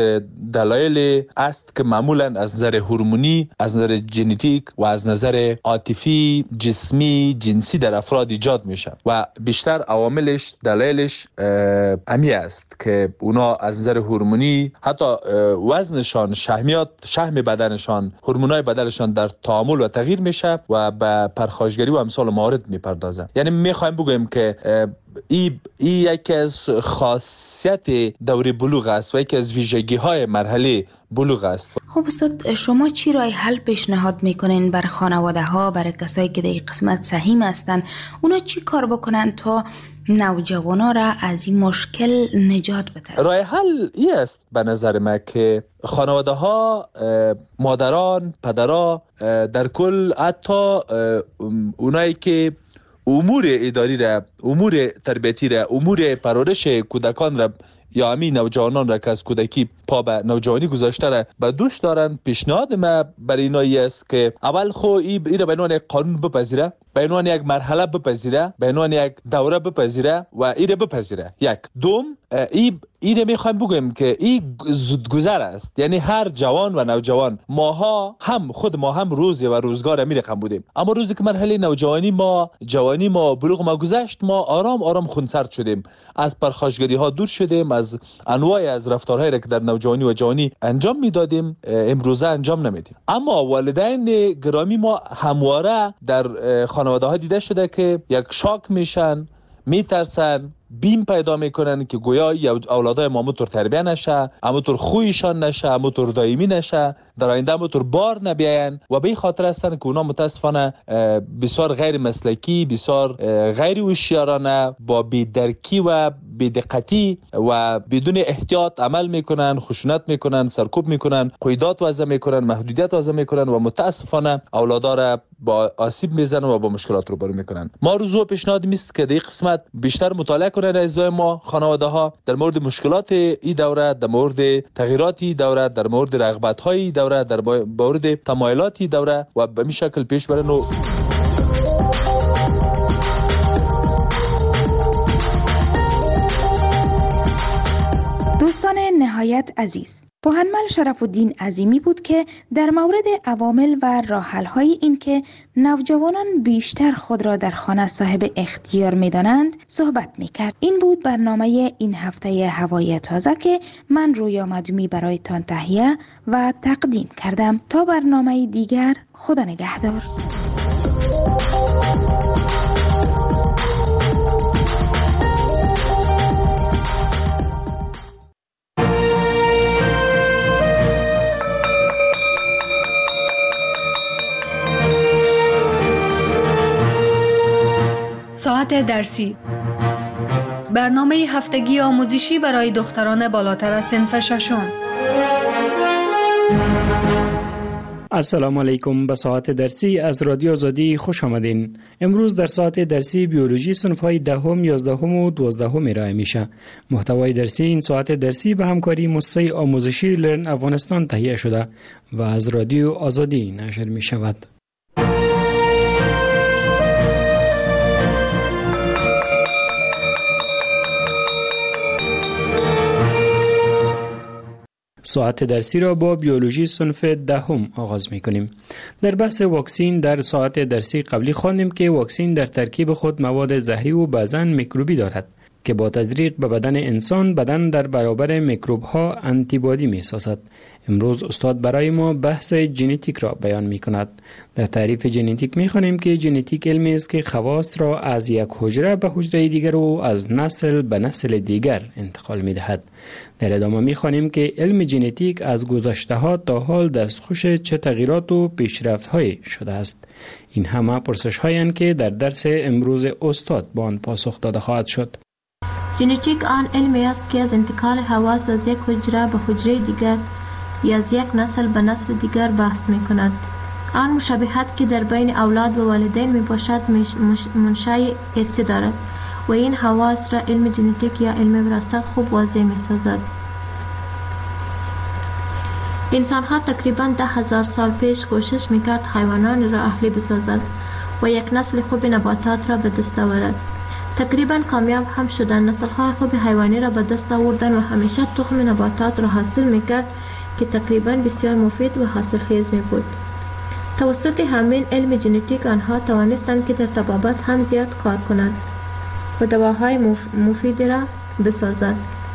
دلایل است که معمولا از نظر هورمونی، از نظر ژنتیک و از نظر عاطفی، جسمی، جنسی در افراد ایجاد میشه و بیشتر عواملش، دلایلش امی است که اونا از نظر هورمونی حتی وزنشان، شحمیات، شحم بدنشان، هورمونای بدنشان در تعامل و تغییر میشه و به پرخاشگری و امثال موارد میپردازه. یعنی میخوایم بگویم که ای, ای یکی از خاصیت دوره بلوغ است و یکی از ویژگی های مرحله بلوغ است. خب استاد، شما چی راه حل پیشنهاد میکنین برای خانواده ها، برای کسایی که در این قسمت سهیم هستن؟ اونا چی کار بکنن تا نوجوانا را از این مشکل نجات بدن؟ راه حل این است به نظر من که خانواده ها، مادران، پدرها، در کل حتی اونایی که امور اداری را، امور تربیتی را، امور پرورش کودکان را یا همین نوجوانان را که از کودکی پا به نوجوانی گذاشته را به دوش دارن، پیشنهاد ما برای اینایی است که اول خو این را به عنوان یک قانون بپذیره، به عنوان یک مرحله بپذیره، به عنوان یک دوره بپذیره و این را بپذیره. یک دوم، این این میخوایم بگویم که این زودگذر است، یعنی هر جوان و نوجوان، ماها هم خود ما هم روزی و روزگار می رقم بودیم، اما روزی که مرحله نوجوانی ما، جوانی ما، بلوغ ما گذشت، ما آرام آرام خونسرد شدیم، از پرخاشگری ها دور شدیم، از انواع از رفتارهایی را که در نوجوانی و جوانی انجام میدادیم امروزه انجام نمیدیم. اما والدین گرامی ما همواره در خانواده ها دیده شده که یک شاک میشن، میترسن، بیم پیدا میکنن که گویا اولادای ما همونطور تربیه نشه، همونطور خویشان نشه، همونطور دائمی نشه، در آینده همونطور بار نبیاین و به این خاطر هستن که اونا متاسفانه بسیار غیر مسلکی، بسیار غیر هوشیارانه، با بی‌درکی و بی‌دقتی و بدون احتیاط عمل میکنن، خشونت میکنن، سرکوب میکنن، قیودات وضع میکنن، محدودیت وضع میکنن و متاسفانه اولادا را با آسیب میزنن و با مشکلات روبرو میکنن. ما روزو پیشنهاد میست که در این قسمت بیشتر مطالعه کنن اعضای ما، خانواده ها، در مورد مشکلات این دوره، در مورد تغییرات این دوره، در مورد رغبت های این دوره، در مورد تمایلات این دوره و به این شکل پیش برن. و دوستان نهایت عزیز، پوهنمل شرف الدین عظیمی بود که در مورد عوامل و راه‌حل‌های این که نوجوانان بیشتر خود را در خانه صاحب اختیار می‌دانند صحبت می‌کرد. این بود برنامه این هفته هوای تازه که من رویا مدومی برایتان تهیه و تقدیم کردم. تا برنامه دیگر، خدا نگهدار. ساعت درسی، برنامه هفتگی آموزشی برای دختران بالاتر از صنف ششم. السلام علیکم. به ساعت درسی از رادیو آزادی خوش آمدین. امروز در ساعت درسی بیولوژی صنف‌های دهم، یازدهم و دوازدهم ارائه میشه. محتوای درسی این ساعت درسی به همکاری مؤسسه آموزشی لرن افغانستان تهیه شده و از رادیو آزادی نشر می شود. ساعت درسی را با بیولوژی صنف دهم آغاز می کنیم. در بحث واکسین در ساعت درسی قبلی خواندیم که واکسین در ترکیب خود مواد زهری و بعضاً میکروبی دارد که با تزریق به بدن انسان بدن در برابر میکروب ها آنتیبادی می سازد. امروز استاد برای ما بحث ژنتیک را بیان می کند. در تعریف ژنتیک می خوانیم که ژنتیک علمی است که خواص را از یک حجره به حجره دیگر و از نسل به نسل دیگر انتقال می دهد. در ادامه می خوانیم که علم ژنتیک از گذشته ها تا حال دستخوش چه تغییرات و پیشرفت های شده است. این همه پرسش هایند که در درس امروز استاد با آن پاسخ داده خواهد شد. ژنتیک آن علمی است که از انتقال حواس از یک حجره به حجره دیگر یا از یک نسل به نسل دیگر بحث می کند. آن مشابهت که در بین اولاد و والدین می باشد منشأ ارثی دارد و این حواس را علم ژنتیک یا علم وراثت خوب واضح می سازد. انسان ها تقریبا ده هزار سال پیش کوشش می کرد حیوانان را اهلی بسازد و یک نسل خوب نباتات را به دست آورد. تقریبا کامیاب هم شدن. نسل های خوب حیوانی را به دست آوردن و همیشه تخم نباتات را حاصل می کرد که تقریبا بسیار مفید و حاصل خیز می بود. توسط همین علم ژنتیک آنها توانستند که در طبابت هم زیاد کار کنند و دواهای مفید را بسازد.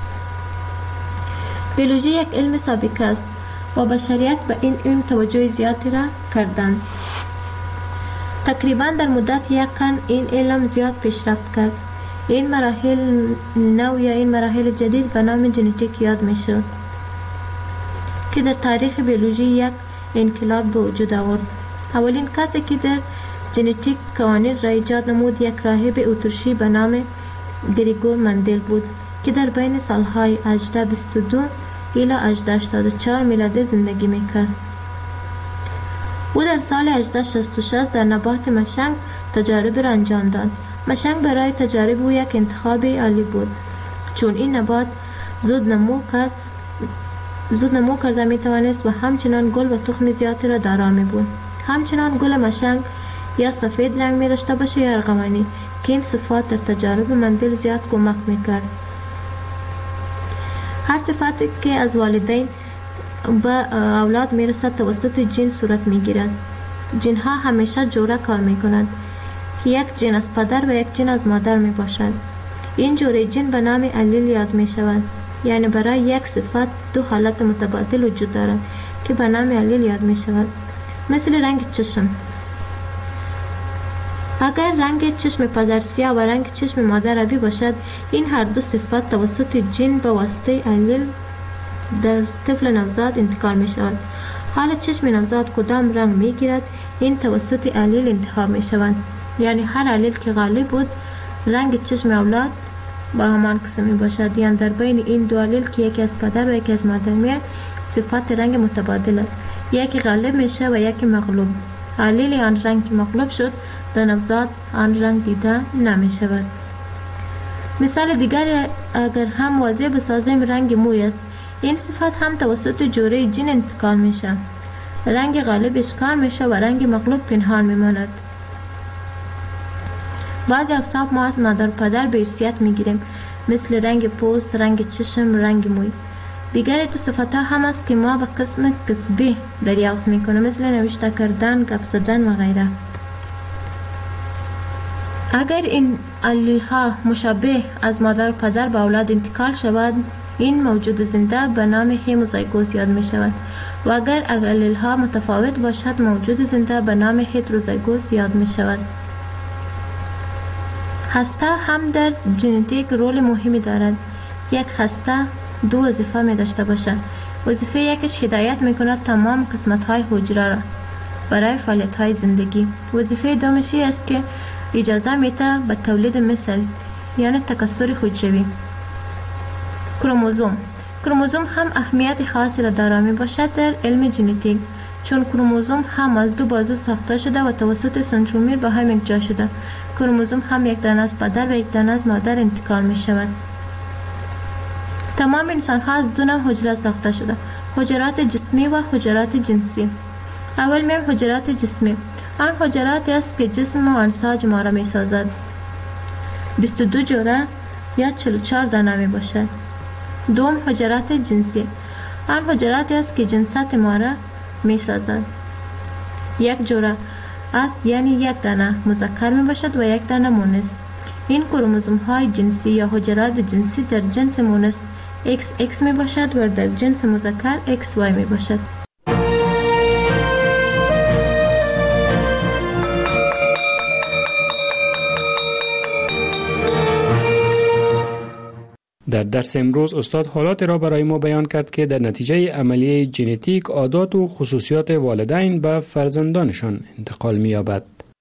بیولوژی یک علم سابقه است و بشریت به این علم توجه زیادی را کردند. تقریبا در مدت یک قرن این علم زیاد پیشرفت کرد. این مراحل نو یا این مراحل جدید به نام ژنتیک یاد می شد که در تاریخ بیولوژی یک انقلاب به وجود آورد. اولین کسی که در ژنتیک قوانین را ایجاد نمود یک راهب اتریشی به نام گریگور مندل بود که در بین سالهای هزار و بیست و دو الی هزار و هشتاد و چهار میلادی زندگی میکرد. او در سال هزار و شصت و شش در نبات مشنگ تجارب را انجام داد. مشنگ برای تجارب او یک انتخاب عالی بود چون این نبات زود نمو کرد زود نمو کرده می توانست و همچنان گل و تخم زیادی را دارا می بود. همچنان گل مشنگ یا سفید رنگ می داشته باشه یا ارغوانی که این صفات در تجارب مندل زیاد کمک می کرد. هر صفتی که از والدین به اولاد می رسد توسط جین صورت می گیرد. جین ها همیشه جوره کار می کنند که یک جین از پدر و یک جین از مادر می باشد. این جوره جین به نام الیل یاد می شود. یعنی برای یک صفت دو حالت متبادل وجود دارد که به نام الیل یاد می شود. مثل رنگ چشم. اگر رنگ چشم پدر سیاه و رنگ چشم مادر آبی باشد، این هر دو صفت توسط جین به واسطه الیل در طفل نوزاد انتقال می شود. حالا چشم نوزاد کدام رنگ می گیرد، این توسط الیل انتخاب می شود. یعنی هر الیل که غالب بود رنگ چشم اولاد با همان قسم می باشد. یعنی در بین این دو الیل که یکی از پدر و یکی از مادر میاد صفات رنگ متبادل است، یکی غالب میشه و یکی مغلوب. الیل آن رنگ که مغلوب شد در نوزاد آن رنگ دیده نمی شود. مثال دیگر اگر هم واضح بسازیم رنگ موی است. این صفت هم توسط جوره جین انتقال میشه. رنگ غالب اشکال میشه و رنگ مغلوب پنهان میماند. بعضی اوصاف ما از مادر پدر به ارثیت میگیریم، مثل رنگ پوست، رنگ چشم، رنگ موی. دیگر دو صفت ها هم است که ما به قسم کسبی دریافت میکنیم، مثل نوشته کردن، گپ زدن و غیره. اگر این الیل ها مشابه از مادر و پدر به اولاد انتقال شود، این موجود زنده به نام هموزایگوس یاد می شود و اگر الیل ها متفاوت باشد، موجود زنده به نام هتروزایگوس یاد می شود. هسته هم در ژنتیک رول مهمی دارد. یک هسته دو وظیفه می داشته باشد. وظیفه یکش هدایت می کند تمام قسمت های حجره را برای فعالیت های زندگی. وظیفه دومش است که اجازه میده به تولید مثل یعنی تکثر حجروی. کروموزوم کروموزوم هم اهمیت خاصی را دارا می باشد در علم ژنتیک، چون کروموزوم هم از دو بازو ساخته شده و توسط سنترومیر به هم یک جا شده. کروموزوم هم یک دانه از پدر و یک دانه از مادر انتقال می شود. تمام انسان ها از دو نوع حجره ساخته شده: حجرات جسمی و حجرات جنسی. اول میم حجرات جسمی. آن حجراتی است که جسم و انساج ما را می سازد. بیست و دو جوره یا چهل و چهار دانه می باشد. دوم حجرات جنسی. آن حجراتی است که جنسات ما را می سازد. یک جوره است یعنی یک دانه مذکر می باشد و یک دانه مؤنث. این کروموزوم های جنسی یا حجرات جنسی در جنس مؤنث ایکس ایکس می باشد و در جنس مذکر ایکس وای می باشد. در درس امروز استاد حالات را برای ما بیان کرد که در نتیجه عملیه ژنتیک عادات و خصوصیات والدین به فرزندانشان انتقال می‌یابد.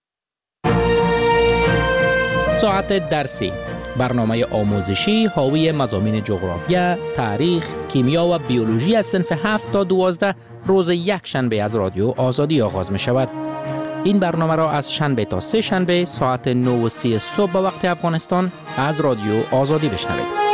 ساعت درسی، برنامه آموزشی حاوی مضامین جغرافیا، تاریخ، کیمیا و بیولوژی از صنف هفت تا دوازده روز یک شنبه از رادیو آزادی آغاز می شود. این برنامه را از شنبه تا سه شنبه ساعت نه و سی صبح به وقت افغانستان از رادیو آزادی بشنوید.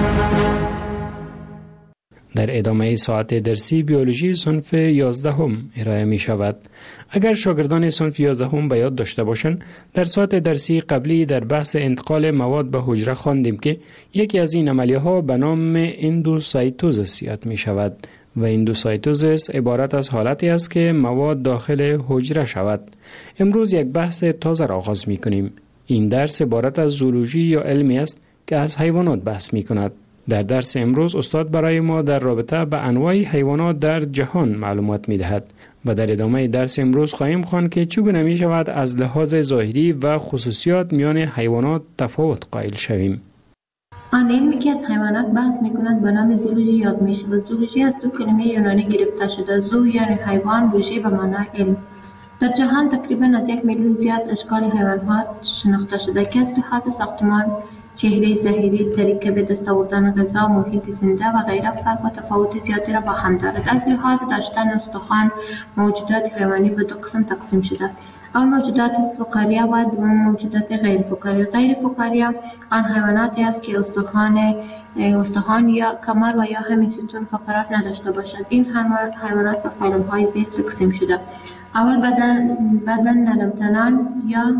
در ادامه ساعت درسی بیولوژی صنف یازدهم ارائه می شود. اگر شاگردان صنف یازدهم به یاد داشته باشند، در ساعت درسی قبلی در بحث انتقال مواد به حجره خواندیم که یکی از این عملیه ها به نام اندوسایتوزیس یاد می شود و اندوسایتوزیس عبارت از حالتی است که مواد داخل حجره شود. امروز یک بحث تازه را آغاز می کنیم. این درس عبارت از زولوژی یا علمی است که از حیوانات بحث می کند. در درس امروز استاد برای ما در رابطه به انواع حیوانات در جهان معلومات می دهد و در ادامه درس امروز خواهیم خواند که چگونه می شود از لحاظ ظاهری و خصوصیات میان حیوانات تفاوت قائل شویم. آن علمی که از حیوانات بحث می کند به نام زولوژی یاد می شود. زولوژی از دو کلمه یونانی گرفته شده: زو یعنی حیوان، لوژی به معنای علم. در جهان تقریبا از یک میلیون زیاد اشکال حیوانات شناخته شده که از لحاظ ساختمان، چهره ظاهری، طریق به دست آوردن غذا، محیط زنده و غیره فرق و تفاوت زیادی را با هم دارد. از لحاظ داشتن استخوان، موجودات حیوانی به دو قسم تقسیم شده: اول موجودات فقاریه و دوم موجودات غیر فقاریه. غیر فقاریه آن حیواناتی است که استخوان استخوان یا کمر و یا همین ستون فقرات نداشته باشند. این حیوانات به فیلم‌های زیر تقسیم شده: اول بدن بدن نرمتنان یا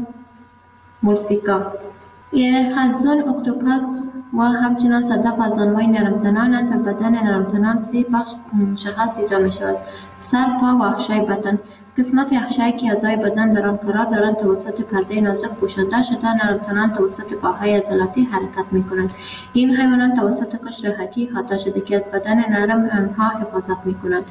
مولسیکا. حلزون، اکتوپس و همچنان صدف از انواع نرمتنان. در بدن نرمتنان سه بخش مشخص دیده می شود: سر، پا و احشای بدن. قسمت احشایی که اعضای بدن در آن قرار دارند توسط پرده نازک پوشانده شده. نرمتنان توسط پاهای عضلاتی حرکت می کنند. این حیوانات توسط قشر حکی احاطه شده که از بدن نرم آنها حفاظت می کنند.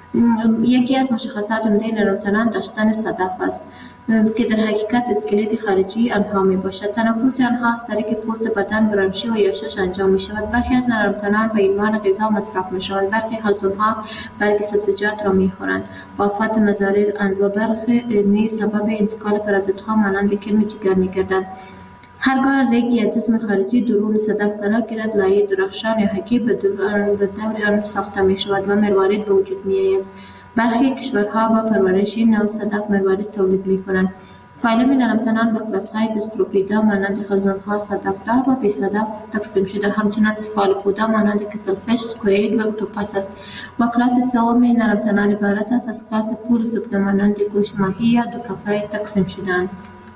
یکی از مشخصات عمده نرمتنان داشتن صدف است که در حقیقت اسکلت خارجی آنها می باشد. تنفس آنها از طریق پوست بدن، برانشی و یاشش انجام می شود. برخی از نرمتنان به عنوان غذا مصرف می شوند. برخی حلزونها برگ سبزیجات را می خورند. وفات مضارر اند و برخی نیز سبب انتقال پرازیت‌ها مانند کرم جگر می گردند. هرگاه ریگ یا جسم خارجی درون صدف قرار گیرد، لایه درخشان یا حکی به دور آن ساخته می شود و مروارید به وجود می آید. برخی کشورها با پرورش این نوع صدف مروارید تولید می کنند. فایلم نرمتنان به کلاس‌های گستروپیدا مانند خلزون‌ها، صدف‌دار و بی صدف تقسیم شده. همچنین سفالوپودا مانند کتلفش، سکوئید و اکتوپس است. و کلاس سوم نرمتنان عبارت است از کلاس پولوسوپدا مانند گوش ماهی یا دوکفه تقسیم شده‌اند.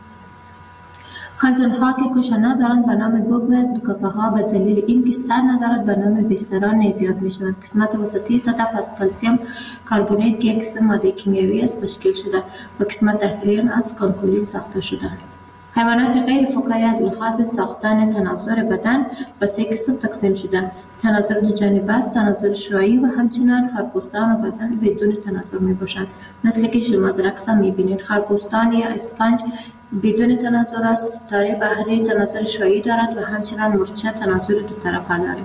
خلزون‌ها که کوشه ندارند به نام بوب و دوکفه‌ها به دلیل اینکه سر ندارد به نام بیسران زیاد می شود. قسمت وسطی صدف از کلسیم کربونیت که یک قسم ماده کیمیایی است تشکیل شده و قسمت داخلی از کانکولین ساخته شده. حیوانات غیر فقاری از لحاظ ساختن تناسر بدن به سه قسم تقسیم شده: تناسر دو جانبه است، تناسر شعاعی و همچنین خرپوستان و بدن بدون تناسر می باشند. مثل که شما در عکس می بینید خرپوستان یا اسفنج بدون تناسر است. ستاره بحری تناسر شعاعی دارد و همچنین مورچه تناسر دو طرفه دارد.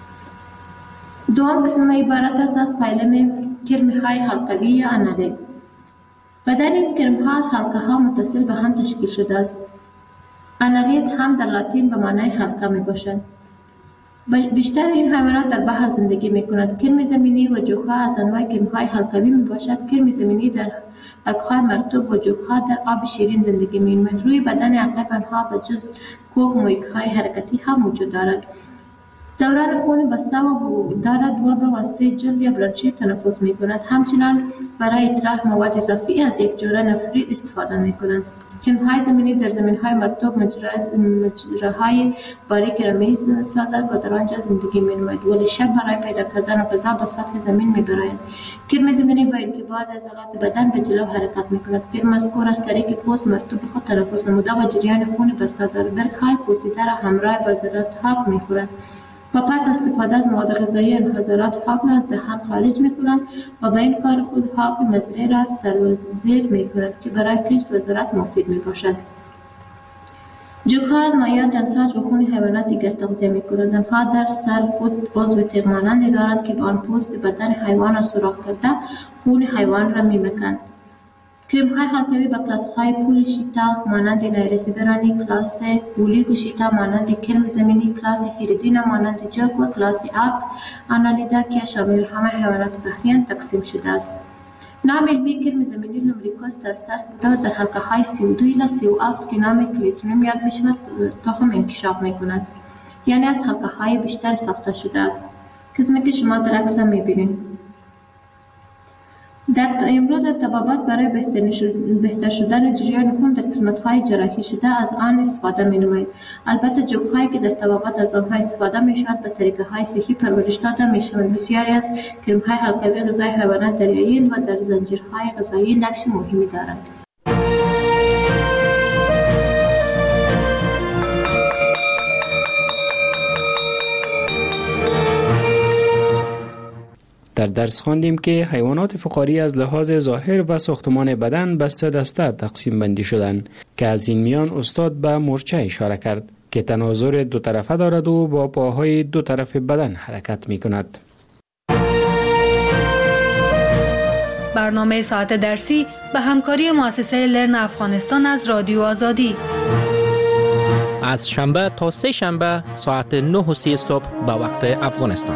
دوم قسم عبارت است از فیلم کرم‌های حلقوی یا انالیل. بدن این کرم‌ها از حلقه‌ها متصل به هم تشکیل شده است. انالیت هم در لاتین به معنای حلقه می باشد. بیشتر این حیوانات در بحر زندگی می کنند. کرم زمینی و جوخه از انواع کرم‌های حلقوی می باشد. کرم زمینی در حلقه‌های مرطوب و جوخه در آب شیرین زندگی می نماید. روی بدن اغلب آنها به جز کوک محیط‌های حرکتی هم وجود دارد. دوران خون بسته و دارد و به واسطه جلد یا برانشیت تنفس می کند. همچنان برای اطراح مواد اضافی از یک جوره نفری استفاده می کنند. کرم‌های زمینی در زمین‌های مرطوب مجراهای باریک را می سازد و در آنجا زندگی می نماید، ولی شب برای پیدا کردن غذا به سطح زمین می برآید. کرم زمینی با اینکه بعض عضلات بدن به جلو حرکت می کند. کرم مذکور از طریق پوست مرطوب خود تنفس نموده و جریان خون بسته دارد. برگ‌های پوسیده را همراه با عضلات حاک می خورد و پس استفاده از مواد غذایی انحصارات حاک را از دهان خارج می کنند و به این کار خود حاک مزرعه را سرازیر می کند که برای کشت و زراعت مفید می باشد. جوک‌ها از مایعات دمساج و خون حیوانات دیگر تغذیه می کنند. آنها در سر خود عضو تیغ مانندی دارند که با آن پوست بدن حیوان را سوراخ کرده خون حیوان را می مکند. کرم‌های حلقوی با کلاس‌های پول شیتا مانند نیرس برانی، کلاس اولیگو شیتا مانند کرم زمینی، کلاس هیریدینا مانند جوک و کلاس آرک آنالیدا که شامل همه حیوانات بحریان تقسیم شده است. نام علمی کرم زمینی لومبریکوس ترستاس بوده و در حلقه‌های سی و دو الی سی و هفت که نام کلیتونوم یاد می‌شود تخم انکشاف می‌کند، یعنی از حلقه‌های بیشتر ساخته شده است. قسمی که شما در عکس می‌بینید. در امروز ارتباطات برای بهتر شدن جریان خون در قسمت‌های جراحی شده از آن استفاده می‌نمایید. البته جوک‌هایی که در طبابت از آنها استفاده می‌شود به طریقه‌های صحی پرورش داده می‌شوند. بسیاری از کرم‌های حلقوی غذای حیوانات دریایی و در زنجیرهای غذایی نقش مهمی دارند. در درس خواندیم که حیوانات فقاری از لحاظ ظاهر و ساختمان بدن به سه دسته تقسیم بندی شدند که از این میان استاد به مورچه اشاره کرد که تناظر دو طرفه دارد و با پاهای دو طرف بدن حرکت می کند. برنامه ساعت درسی به همکاری مؤسسه لرن افغانستان از رادیو آزادی. از شنبه تا سه شنبه ساعت نه و سی صبح به وقت افغانستان.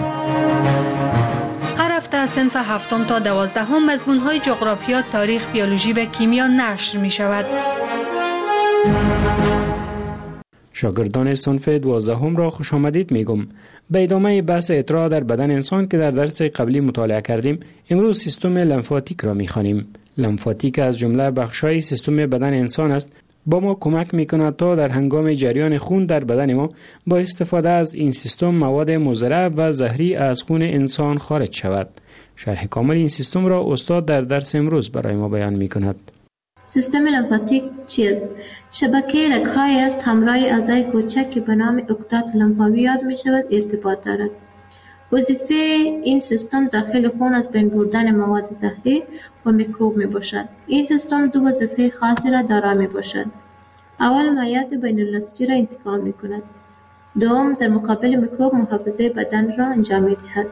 هفته صنف هفتم تا دوازدهم مضمون‌های جغرافیا، تاریخ، بیولوژی و کیمیا نشر می شود. شاگردان صنف دوازدهم را خوش آمدید میگم. به ادامه بحث اطراح در بدن انسان که در درس قبلی مطالعه کردیم، امروز سیستم لمفاتیک را می‌خوانیم. لمفاتیک از جمله بخش‌های سیستم بدن انسان است. با ما کمک می‌کند تا در هنگام جریان خون در بدن ما با استفاده از این سیستم مواد مضر و زهری از خون انسان خارج شود. شرح کامل این سیستم را استاد در درس امروز برای ما بیان می‌کند. سیستم لمفاتیک چیست؟ شبکه رگ‌هایی است همراه اعضای کوچک که به نام عقدات لمفاوی یاد می‌شود ارتباط دارد. وظیفه این سیستم داخل خون از بین بردن مواد زهری و میکروب می باشد. این سیستم دو وظیفه خاصی را دارا می باشد. اول مایعات بین النسجی را انتقال می کند. دوم در مقابل میکروب محافظه بدن را انجام می دهد.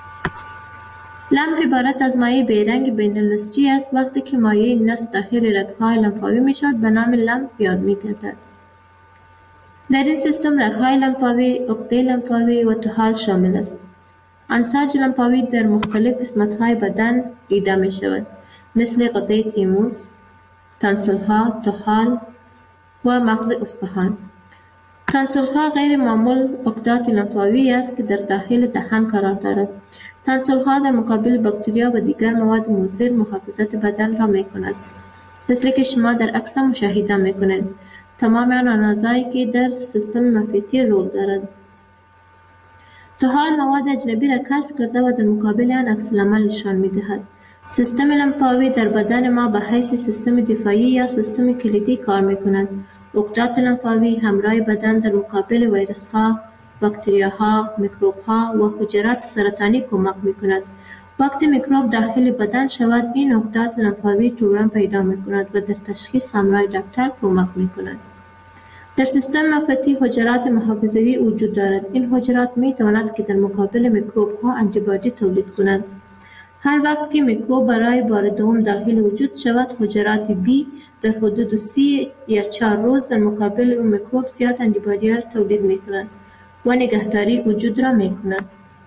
لمف عبارت از مایع بیرنگ بین النسجی است. وقتی که مایع نسج داخل رگ‌های لمفاوی می شود به نام لمف یاد می گردد. در این سیستم رگ‌های لمفاوی، عقده لمفاوی و طحال شامل است. انساج لمفاوی در مختلف قسمت‌های بدن دیده می شود، مثل غده تیموس، تانسل‌ها، طحال و مغز استخوان. تانسل‌ها غیر معمول عقدات لمفاوی است که در داخل دهان قرار دارد. تانسل‌ها در مقابل باکتریا و دیگر مواد مضر محافظت بدن را می کند، مثل که شما در عکس مشاهده می کنید. تمام آن اعضایی که در سیستم لمفاتی رول دارد. طحال مواد اجنبی را کشف کرده و در مقابل آن عکس العمل نشان می‌دهد. سیستم لمفاوی در بدن ما به حیث سیستم دفاعی یا سیستم کلیدی کار می‌کند. عقدات لمفاوی همراه بدن در مقابل ویروس‌ها، باکتریاها، میکروب‌ها و حجرات سرطانی کمک می‌کند. وقتی میکروب داخل بدن شود، این عقدات لمفاوی تورم پیدا می‌کند و در تشخیص همراه دکتر کمک می‌کند. در سیستم لمفاتی حجرات محافظوی وجود دارد. این حجرات می تواند که در مقابل میکروب ها آنتیبادی تولید کنند. هر وقت که میکروب برای بار دوم داخل وجود شود، حجرات بی در حدود سی یا چهار روز در مقابل اون میکروب زیاد آنتیبادی را تولید میکنند و نگهداری وجود را میکنند.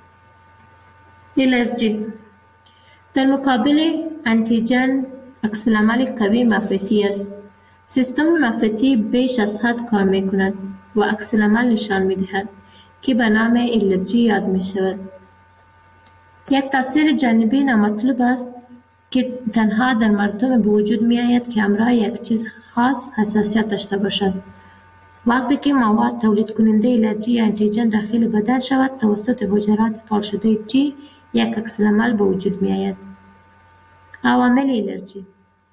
الرژی در مقابل انتیجن عکس‌العمل قوی مفرطی است. سیستم مفرطی بیش از حد کار میکند و عکس‌العمل نشان میدهد که به نام الرژی یاد میشود. یک تاثیر جانبی نامطلوب است که تنها در مردم به وجود می آید که همراه یک چیز خاص حساسیت داشته باشد. وقتی که مواد تولید کننده الرژی یا انتیجن داخل بدن شود، توسط حجرات فعال شده جی یک عکس‌العمل به وجود می آید. عوامل الرژی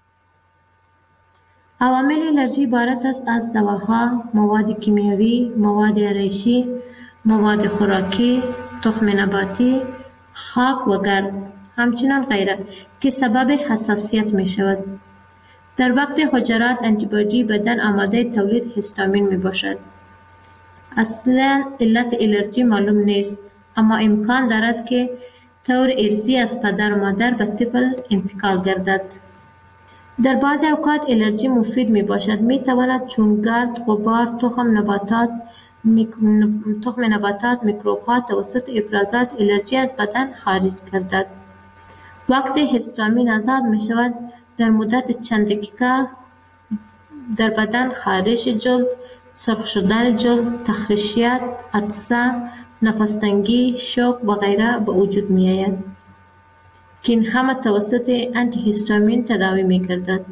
عوامل الرژی عبارت است از دواها، مواد کیمیاوی، مواد آرایشی، مواد خوراکی، تخم نباتی، خاک و گرد، همچنان غیره که سبب حساسیت می شود. در وقت حجرات انتیبادی بدن آماده تولید هیستامین می باشد. اصلا علت الرژی معلوم نیست، اما امکان دارد که طور ارثی از پدر و مادر به طفل انتقال گردد. در بعضی اوقات الرژی مفید می باشد. می تواند چون گرد، غبار، تخم نباتات، میک... تخم نباتات، میکروب ها توسط افرازات الرژی از بدن خارج گردد. وقتی هیستامین آزاد می شود، در مدت چند دقیقه در بدن خارش جلد، سرخ شدن جلد، تخریشیت، عطسه، نفس شوق و غیره به وجود می آید که این همه توسط انتی هیستامین تداوی می گردد.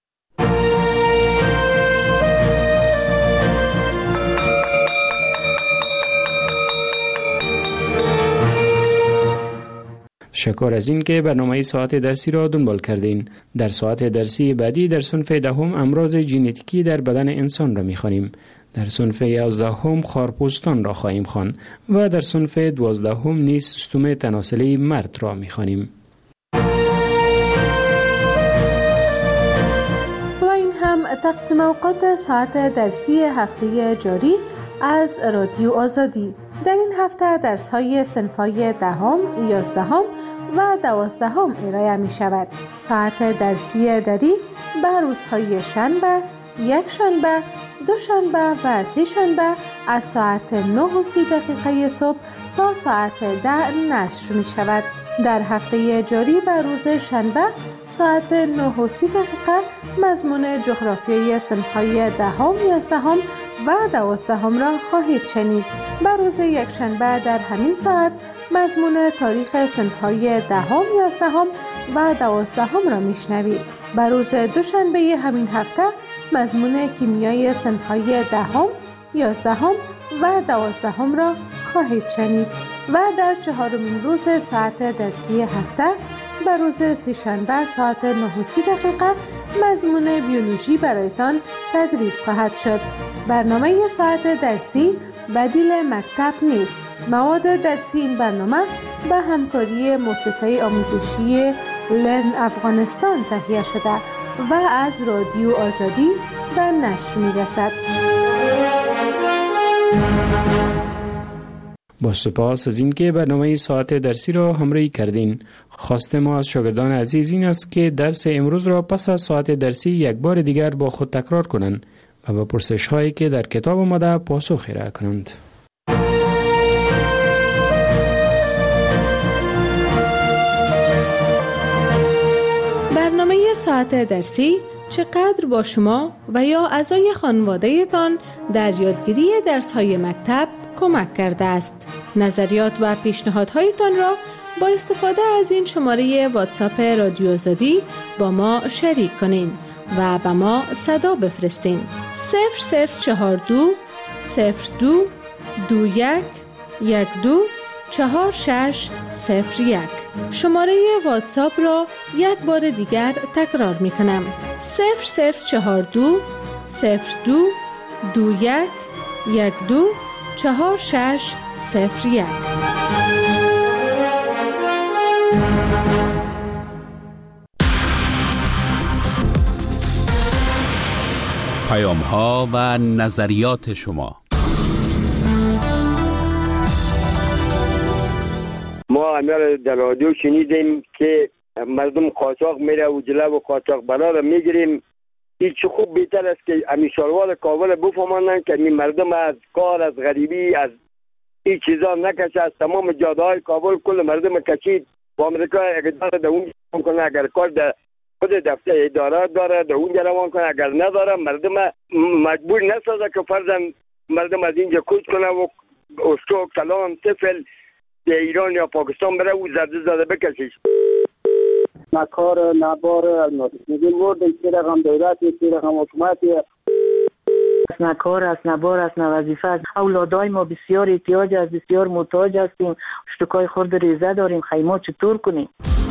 شکر از این که برنامه ساعت درسی را دنبال کردین. در ساعت درسی بعدی در صنف دهم امراض ژنتیکی در بدن انسان را می‌خوانیم. در صنف یازدهم خارپوستان را خواهیم خوان و در صنف دوازدهم نیز سیستم تناسلی مرد را می‌خوانیم. و این هم تقسیم اوقات ساعت درسی هفته جاری از رادیو آزادی. در این هفته درس‌های صنف‌های دهم، یازدهم و دوازدهم ارائه می شود. ساعت درسی دری به روزهای شنبه، یک شنبه، دو شنبه و سه شنبه از ساعت نه و سی دقیقه صبح تا ساعت ده نشر می شود. در هفته جاری به روز شنبه ساعت نه و سی دقیقه مضمون جغرافیای صنف‌های دهم، یازدهم و دوازدهم را خواهید شنید. به روز یکشنبه در همین ساعت مضمون تاریخ صنف‌های دهم، یازدهم و دوازدهم را میشنوید. به روز دوشنبه همین هفته مضمون کیمیای صنف‌های دهم، یازدهم و دوازدهم را خواهید شنید و در چهارمین روز ساعت درسی هفته به روز سه‌شنبه ساعت نه و سی دقیقه مضمون بیولوژی برایتان تدریس خواهد شد. برنامه ساعت درسی بدیل مکتب نیست. مواد درسی این برنامه به همکاری مؤسسه آموزشی لرن افغانستان تهیه شده و از رادیو آزادی به نشر می‌رسد. با سپاس از اینکه برنامه ساعت درسی را همراهی کردین. خواست ما از شاگردان عزیز این است که درس امروز را پس از ساعت درسی یک بار دیگر با خود تکرار کنند و به پرسش هایی که در کتاب آمده پاسخ ارائه کنند. برنامه ساعت درسی چقدر با شما و یا اعضای خانواده تان در یادگیری درس‌های مکتب کمک کرده است. نظریات و پیشنهادهایتان را با استفاده از این شماره واتساپ رادیو آزادی با ما شریک کنین و به ما صدا بفرستین. صفر صفر چهار دو صفر دو دو یک یک دو چهار شش صفر یک. شماره واتساپ را یک بار دیگر تکرار می کنم. صفر صفر چهار دو صفر دو دو یک یک دو چهار شش صفر یک. پیام ها و نظریات شما. ما ما همه در رادیو شنیدیم که مردم قاچاق میره و جلو و قاچاق برا رو میگیریم. این چه خوب بهتر است که امیشالوار کابل بفهمانند که این مردم از کار، از غریبی، از این چیزا نکشه. از تمام جاده های کابل کل مردم کشید با امریکا اقدار در اونجا کنه. اگر کار در خود دفتر اداره داره در اونجا روان کنه، اگر نداره مردم مجبور نسازه که فرضاً مردم از اینجا کوچ کنه و استو کلان طفل به ایران یا پاکستان بره و زرده زده بکشیش. نه کار نه بار میگیم ورد این رقم دولتی، این رقم حکومتی، نه کار است، نه بار است، نه وظیفه است. اولادای ما بسیار احتیاج است، بسیار محتاج هستیم. اشتکای خورد ریزه داریم، خیمه چطور کنیم؟